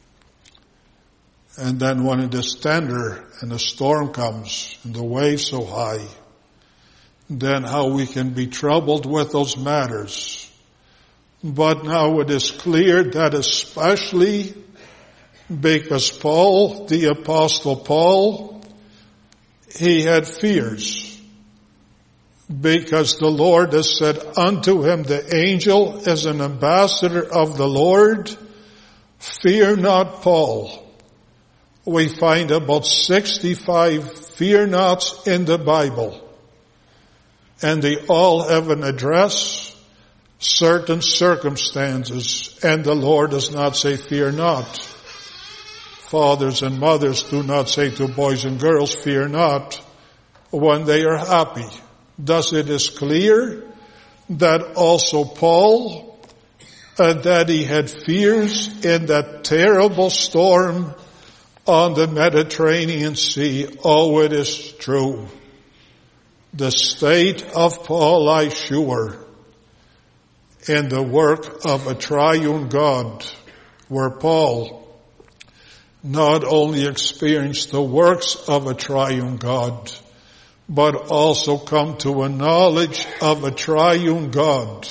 And then when it is tender and the storm comes and the waves so high, then how we can be troubled with those matters. But now it is clear that especially because Paul, the Apostle Paul, he had fears. Because the Lord has said unto him, the angel is an ambassador of the Lord. Fear not, Paul. We find about 65 fear nots in the Bible. And they all have an address, certain circumstances. And the Lord does not say fear not. Fathers and mothers do not say to boys and girls, fear not, when they are happy. Thus it is clear that also Paul, that he had fears in that terrible storm on the Mediterranean Sea. Oh, it is true. The state of Paul lies sure in the work of a triune God, where Paul not only experienced the works of a triune God, but also come to a knowledge of a triune God.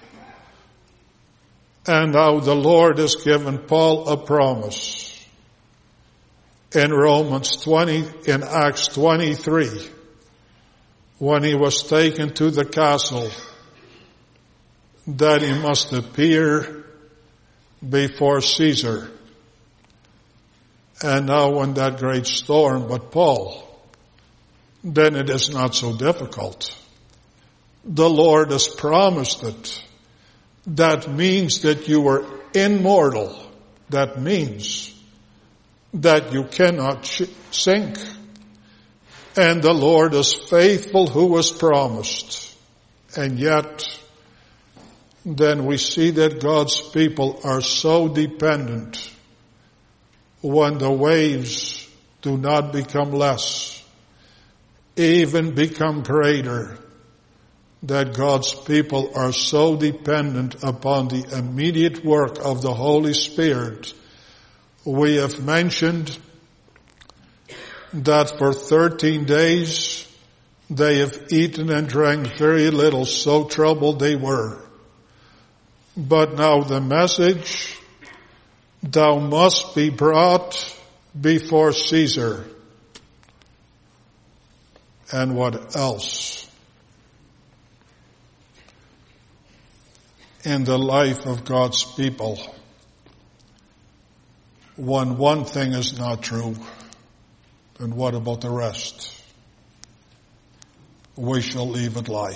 And now the Lord has given Paul a promise. In in Acts 23, when he was taken to the castle, that he must appear before Caesar. And now in that great storm, but Paul, then it is not so difficult. The Lord has promised it. That means that you are immortal. That means that you cannot sink. And the Lord is faithful who has promised. And yet, then we see that God's people are so dependent when the waves do not become less, even become greater, that God's people are so dependent upon the immediate work of the Holy Spirit. We have mentioned that for 13 days they have eaten and drank very little, so troubled they were. But now the message, thou must be brought before Caesar. And what else? In the life of God's people, when one thing is not true, then what about the rest? We shall leave it lie.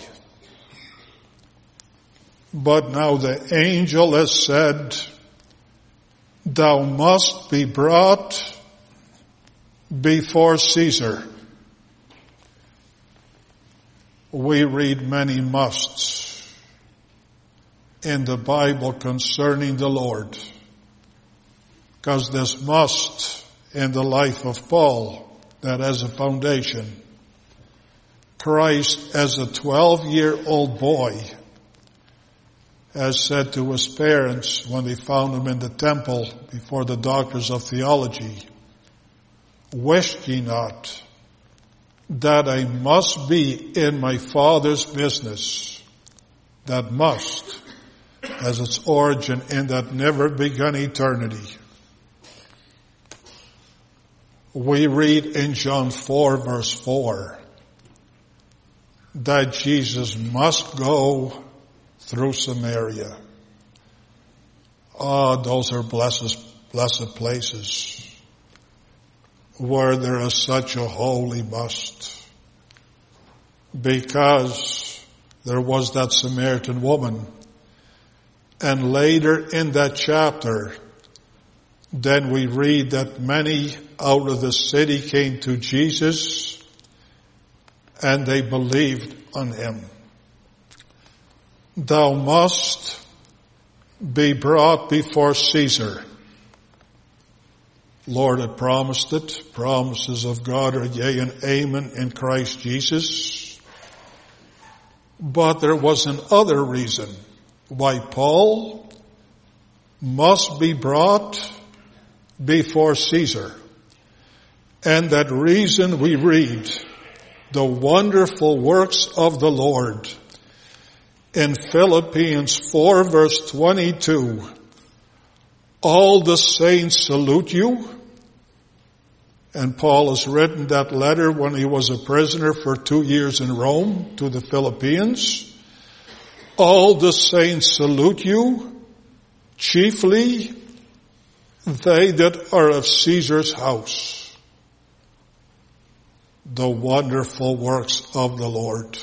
But now the angel has said, thou must be brought before Caesar. We read many musts in the Bible concerning the Lord, because this must in the life of Paul, that has a foundation. Christ, as a 12-year-old boy, has said to his parents when they found him in the temple before the doctors of theology, "Wist ye not that I must be in my Father's business?" That must has its origin in that never begun eternity. We read in John 4 verse 4 that Jesus must go through Samaria. Those are blessed places where there is such a holy must. Because there was that Samaritan woman. And later in that chapter, then we read that many out of the city came to Jesus and they believed on him. Thou must be brought before Caesar. Lord had promised it. Promises of God are yea and amen in Christ Jesus. But there was another reason why Paul must be brought before Caesar. And that reason we read the wonderful works of the Lord in Philippians 4 verse 22. All the saints salute you. And Paul has written that letter when he was a prisoner for 2 years in Rome to the Philippians. All the saints salute you, chiefly they that are of Caesar's house. The wonderful works of the Lord.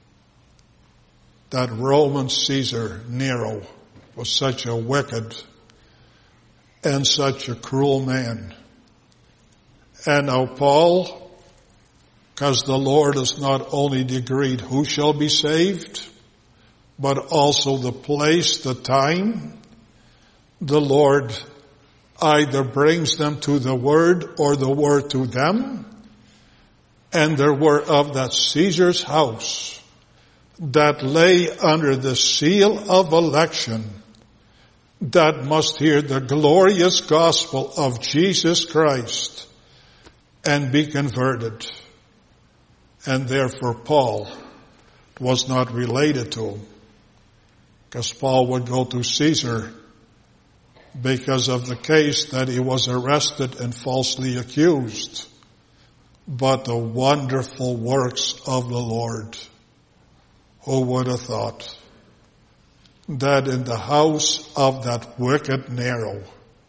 That Roman Caesar, Nero, was such a wicked and such a cruel man. And now Paul, because the Lord has not only decreed who shall be saved, but also the place, the time, the Lord either brings them to the Word or the Word to them. And there were of that Caesar's house that lay under the seal of election that must hear the glorious gospel of Jesus Christ and be converted. And therefore Paul was not related to him, because Paul would go to Caesar because of the case that he was arrested and falsely accused. But the wonderful works of the Lord, who would have thought that in the house of that wicked Nero,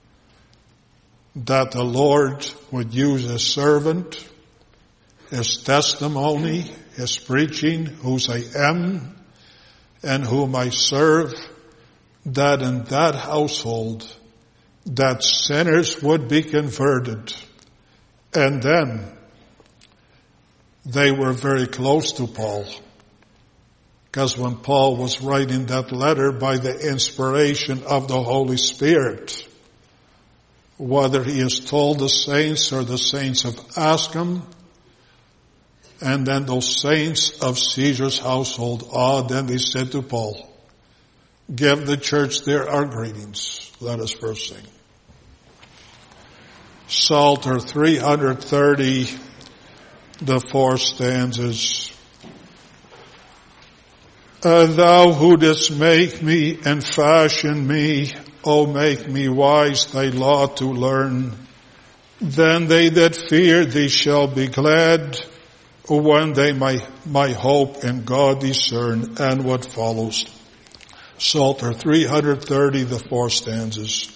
that the Lord would use his servant, his testimony, his preaching, whose I am and whom I serve, that in that household, that sinners would be converted. And then they were very close to Paul. Because when Paul was writing that letter by the inspiration of the Holy Spirit, whether he has told the saints or the saints have asked him, and then those saints of Caesar's household, then they said to Paul, give the church there our greetings. Let us first sing. Psalter 330, the 4 stanzas. Thou who didst make me and fashion me, O make me wise thy law to learn. Then they that fear thee shall be glad, when they my hope in God discern. And what follows. Psalter 330, the 4 stanzas.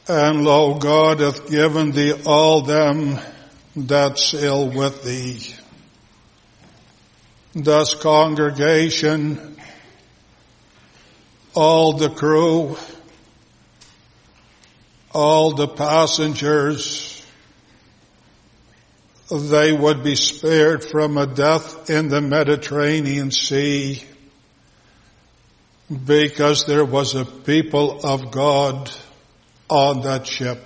And lo, God hath given thee all them that sail with thee. Thus, congregation, all the crew, all the passengers, they would be spared from a death in the Mediterranean Sea, because there was a people of God on that ship.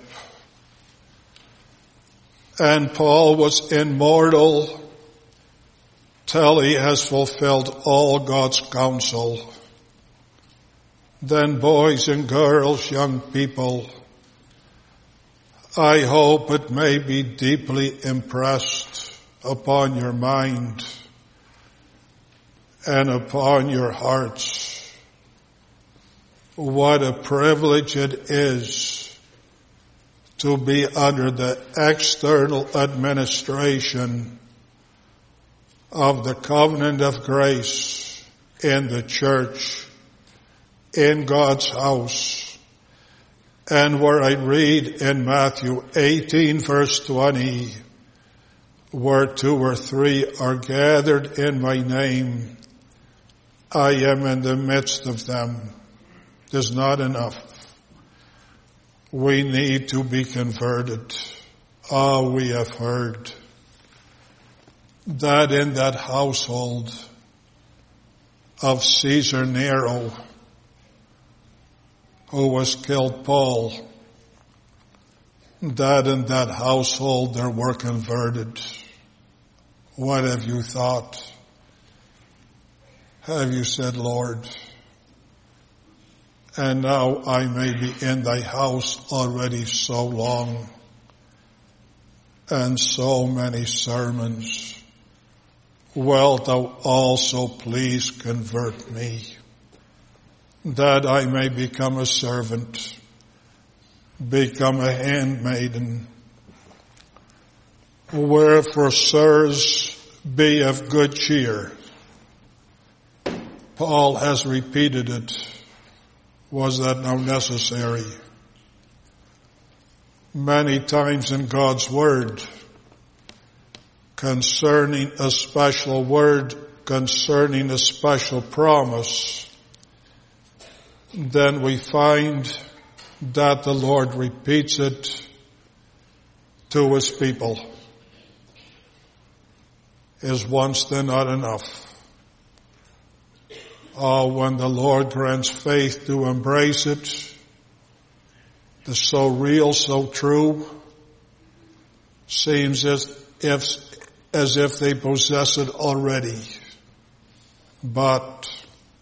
And Paul was immortal till he has fulfilled all God's counsel. Then, boys and girls, young people, I hope it may be deeply impressed upon your mind and upon your hearts what a privilege it is to be under the external administration of the covenant of grace in the church, in God's house. And where I read in Matthew 18 verse 20, where 2 or 3 are gathered in my name, I am in the midst of them. Is not enough. We need to be converted. We have heard that in that household of Caesar Nero, who was killed Paul, that in that household there were converted. What have you thought? Have you said, Lord, and now I may be in thy house already so long, and so many sermons. Wilt thou also please convert me, that I may become a servant, become a handmaiden. Wherefore, sirs, be of good cheer. Paul has repeated it. Was that now necessary? Many times in God's Word, concerning a special word, concerning a special promise, then we find that the Lord repeats it to His people. Is once then not enough? When the Lord grants faith to embrace it, the so real, so true, seems as if they possess it already. But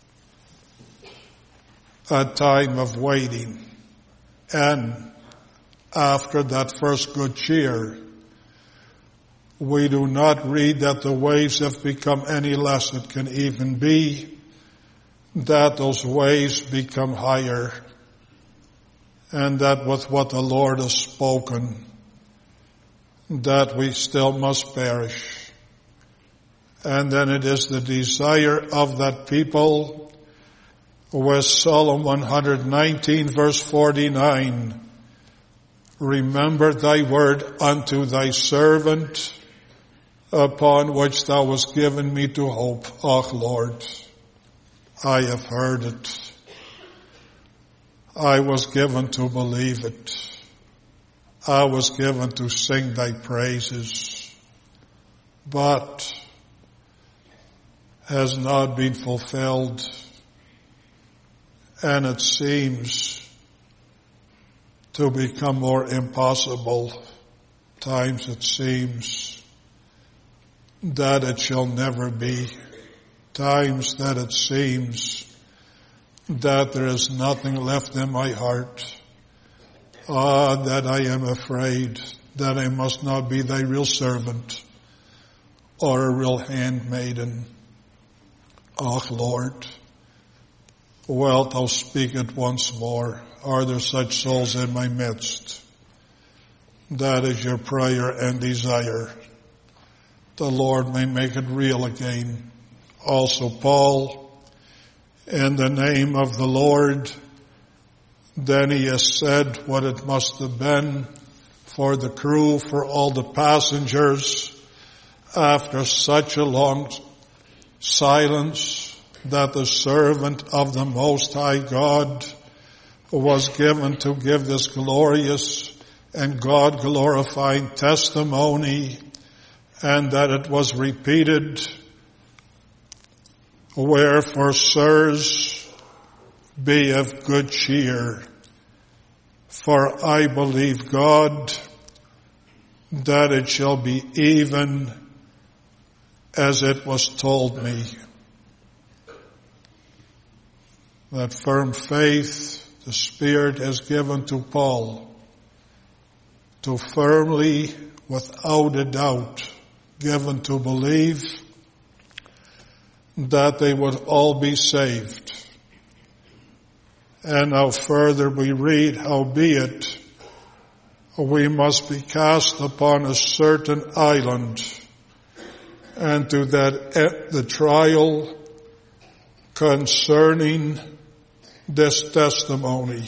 a time of waiting, and after that first good cheer, we do not read that the waves have become any less. It can even be that those waves become higher, and that with what the Lord has spoken, that we still must perish. And then it is the desire of that people, with Psalm 119 verse 49, remember thy word unto thy servant, upon which thou hast given me to hope. O Lord, I have heard it. I was given to believe it. I was given to sing thy praises, but has not been fulfilled. And it seems to become more impossible. Times it seems that it shall never be. Times that it seems that there is nothing left in my heart. That I am afraid that I must not be thy real servant or a real handmaiden. O Lord, wilt thou speak it once more? Are there such souls in my midst? That is your prayer and desire. The Lord may make it real again. Also Paul, in the name of the Lord, Then he has said what it must have been for the crew, for all the passengers, after such a long silence, that the servant of the Most High God was given to give this glorious and God-glorifying testimony, and that it was repeated. Wherefore, sirs, be of good cheer, for I believe God that it shall be even as it was told me. That firm faith the Spirit has given to Paul to firmly, without a doubt, given to believe that they would all be saved. And now further we read, howbeit we must be cast upon a certain island, and to that the trial concerning this testimony.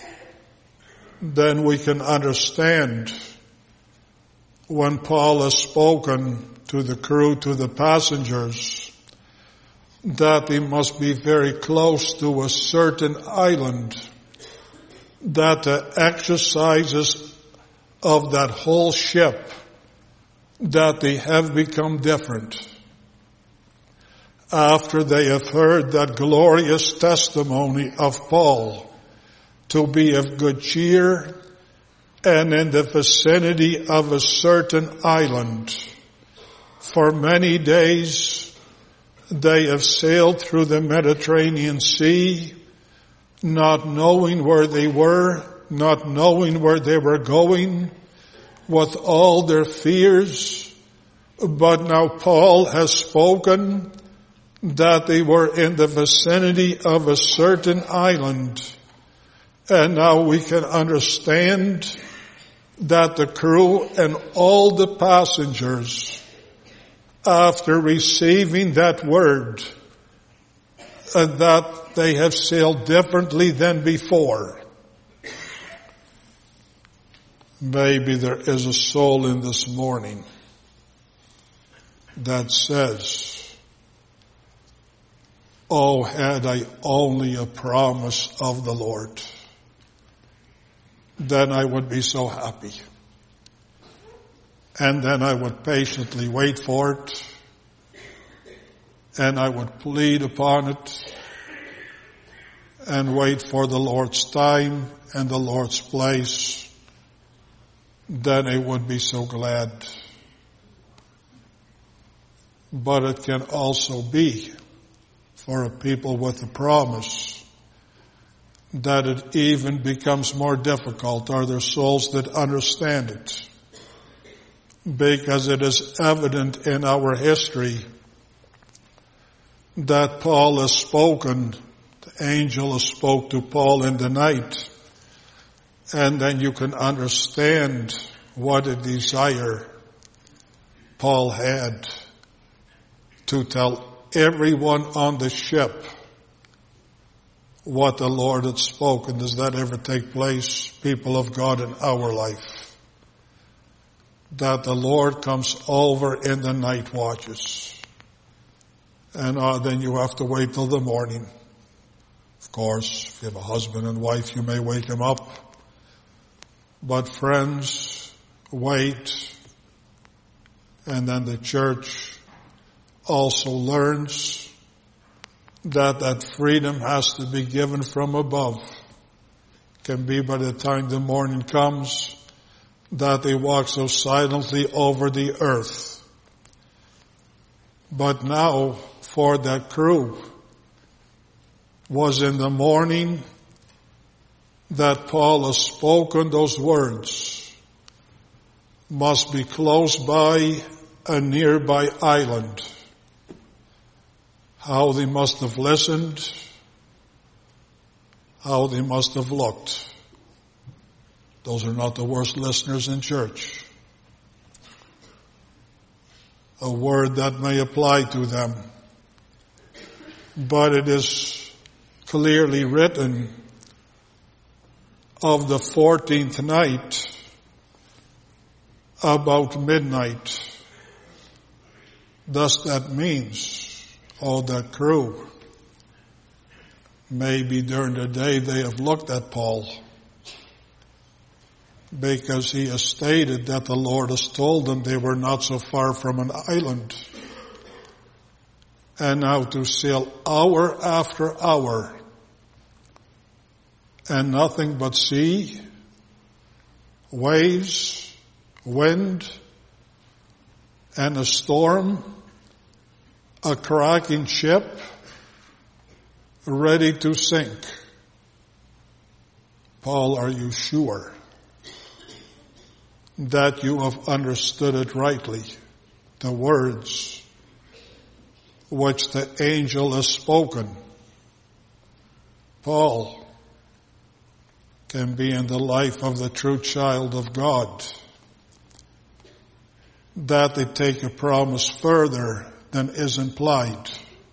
Then we can understand when Paul has spoken to the crew, to the passengers, that they must be very close to a certain island, that the exercises of that whole ship, that they have become different. After they have heard that glorious testimony of Paul to be of good cheer and in the vicinity of a certain island, for many days they have sailed through the Mediterranean Sea, not knowing where they were, not knowing where they were going, with all their fears. But now Paul has spoken that they were in the vicinity of a certain island. And now we can understand that the crew and all the passengers, after receiving that word, that they have sailed differently than before. Maybe there is a soul in this morning that says, oh, had I only a promise of the Lord, then I would be so happy. And then I would patiently wait for it, and I would plead upon it, and wait for the Lord's time and the Lord's place. Then I would be so glad. But it can also be for a people with a promise that it even becomes more difficult. Are there souls that understand it? Because it is evident in our history that Paul has spoken, the angel has spoke to Paul in the night, and then you can understand what a desire Paul had to tell everyone on the ship what the Lord had spoken. Does that ever take place, people of God, in our life? That the Lord comes over in the night watches. And then you have to wait till the morning. Of course, if you have a husband and wife, you may wake him up. But friends, wait. And then the church also learns that freedom has to be given from above. Can be by the time the morning comes that they walk so silently over the earth. But now, for that crew, was in the morning that Paul has spoken those words, must be close by a nearby island. How they must have listened, how they must have looked. Those are not the worst listeners in church. A word that may apply to them. But it is clearly written of the 14th night, about midnight. Thus that means, that crew, maybe during the day they have looked at Paul, because he has stated that the Lord has told them they were not so far from an island. And now to sail hour after hour, and nothing but sea, waves, wind, and a storm, a cracking ship, ready to sink. Paul, are you sure that you have understood it rightly, the words which the angel has spoken? Paul, can be in the life of the true child of God, that they take a promise further than is implied.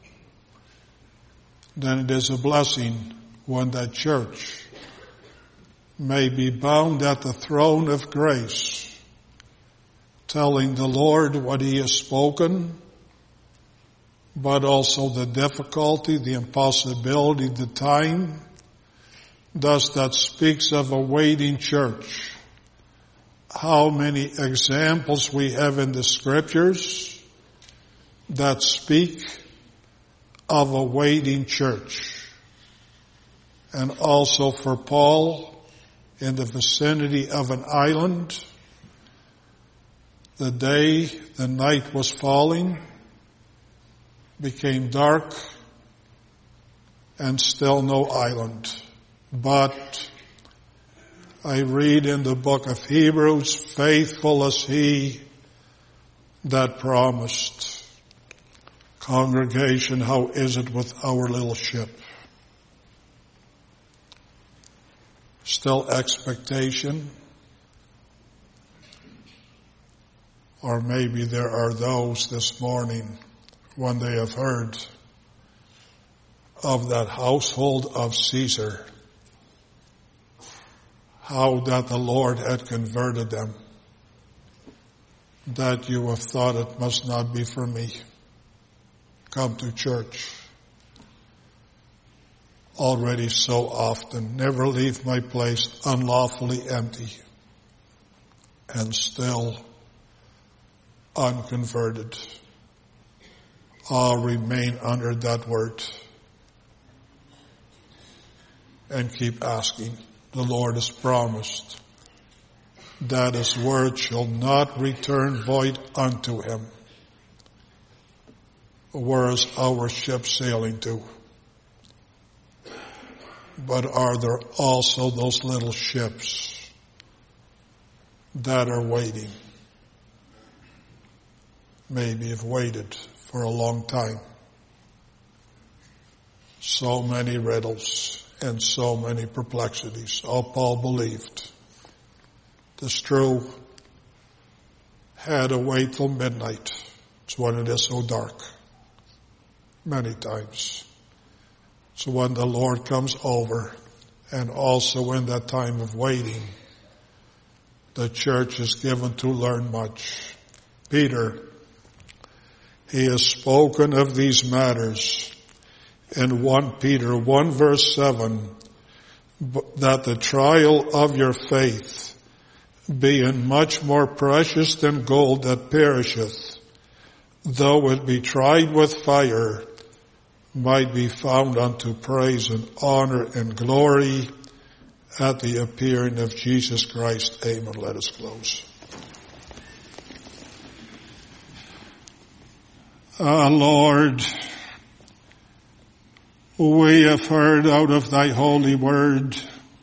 Then it is a blessing when that church may be bound at the throne of grace, telling the Lord what he has spoken, but also the difficulty, the impossibility, the time. Thus that speaks of a waiting church. How many examples we have in the scriptures that speak of a waiting church. And also for Paul, in the vicinity of an island, the night was falling, became dark, and still no island. But I read in the book of Hebrews, faithful is he that promised. Congregation, how is it with our little ship? Still expectation? Or maybe there are those this morning, when they have heard of that household of Caesar, how that the Lord had converted them, that you have thought it must not be for me. Come to church. Already so often, never leave my place unlawfully empty, and still unconverted. I'll remain under that word and keep asking. The Lord has promised that his word shall not return void unto him. Where is our ship sailing to? But are there also those little ships that are waiting? Maybe have waited for a long time. So many riddles and so many perplexities. All Paul believed. This true had to wait till midnight. It's when it is so dark. Many times. So when the Lord comes over, and also in that time of waiting, the church is given to learn much. Peter, he has spoken of these matters in 1 Peter 1 verse 7, that the trial of your faith, being much more precious than gold that perisheth, though it be tried with fire, might be found unto praise and honor and glory at the appearing of Jesus Christ. Amen. Let us close. Lord, we have heard out of thy holy word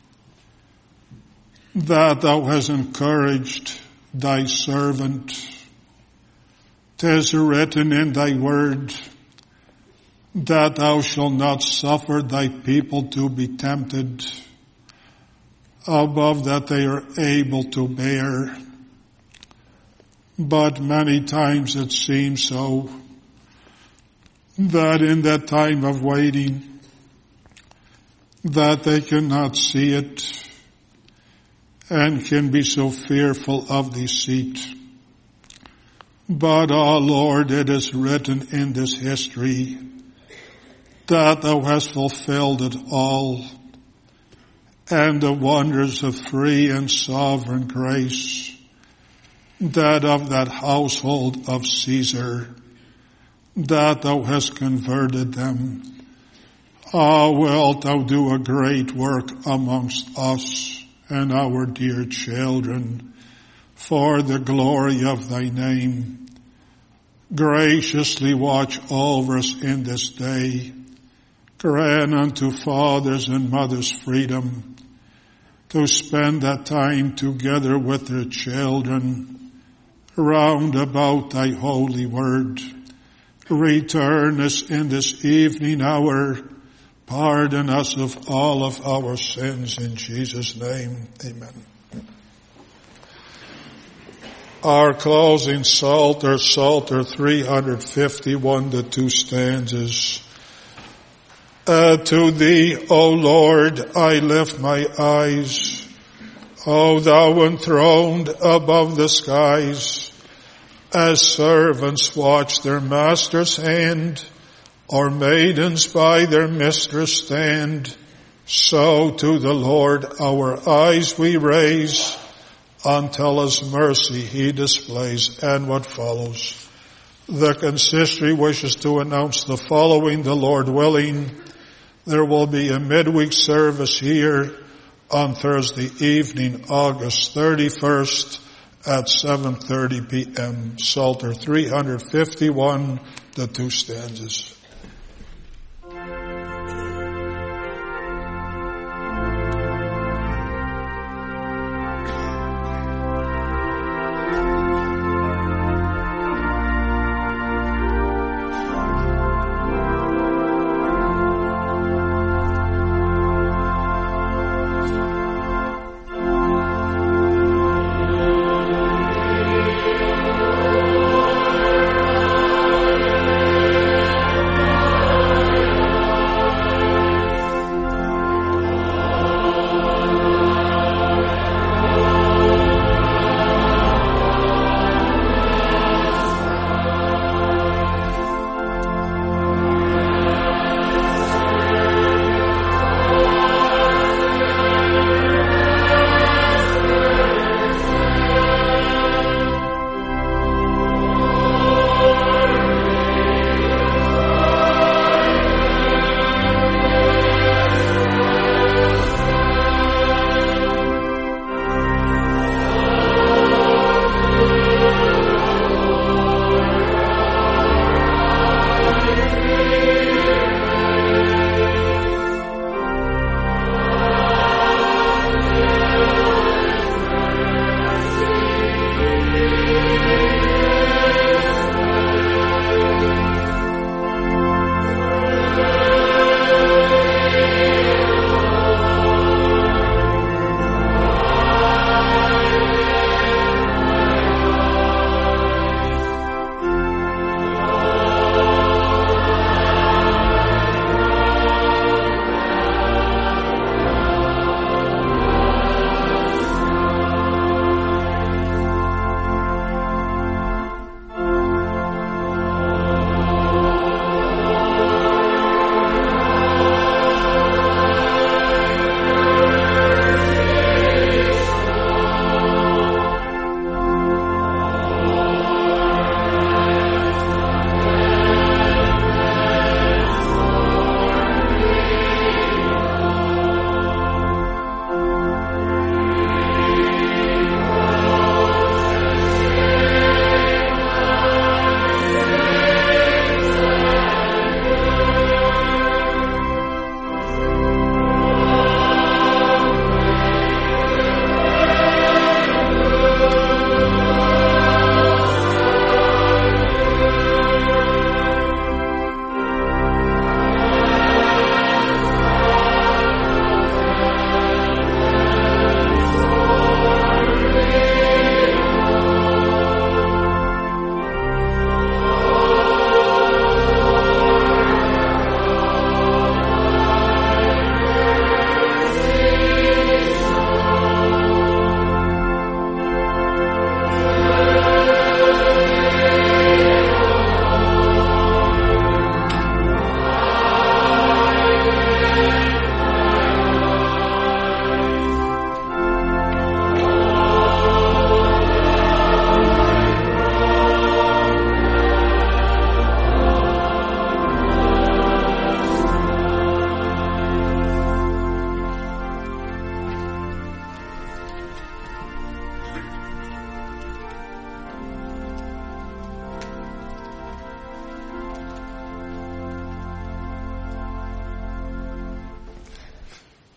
that thou hast encouraged thy servant. 'Tis written in thy word that thou shalt not suffer thy people to be tempted above that they are able to bear. But many times it seems so, that in that time of waiting, that they cannot see it, and can be so fearful of deceit. But, O Lord, it is written in this history that thou hast fulfilled it all, and the wonders of free and sovereign grace, that of that household of Caesar, that thou hast converted them. Wilt thou do a great work amongst us and our dear children for the glory of thy name. Graciously watch over us in this day. Grant unto fathers and mothers freedom to spend that time together with their children round about thy holy word. Return us in this evening hour. Pardon us of all of our sins in Jesus' name. Amen. Our closing Psalter 351, the 2 stanzas. To thee, O Lord, I lift my eyes. O thou enthroned above the skies, as servants watch their master's hand, or maidens by their mistress stand, so to the Lord our eyes we raise, until his mercy he displays. And what follows? The consistory wishes to announce the following: the Lord willing, there will be a midweek service here on Thursday evening, August 31st at 7:30 p.m. Psalter 351, the 2 stanzas.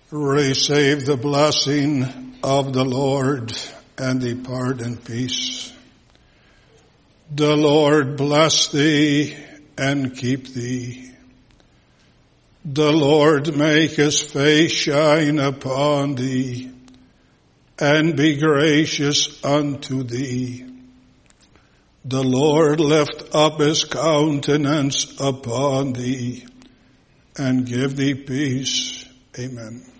Receive the blessing of the Lord and depart in peace. The Lord bless thee and keep thee. The Lord make his face shine upon thee and be gracious unto thee. The Lord lift up his countenance upon thee and give thee peace. Amen.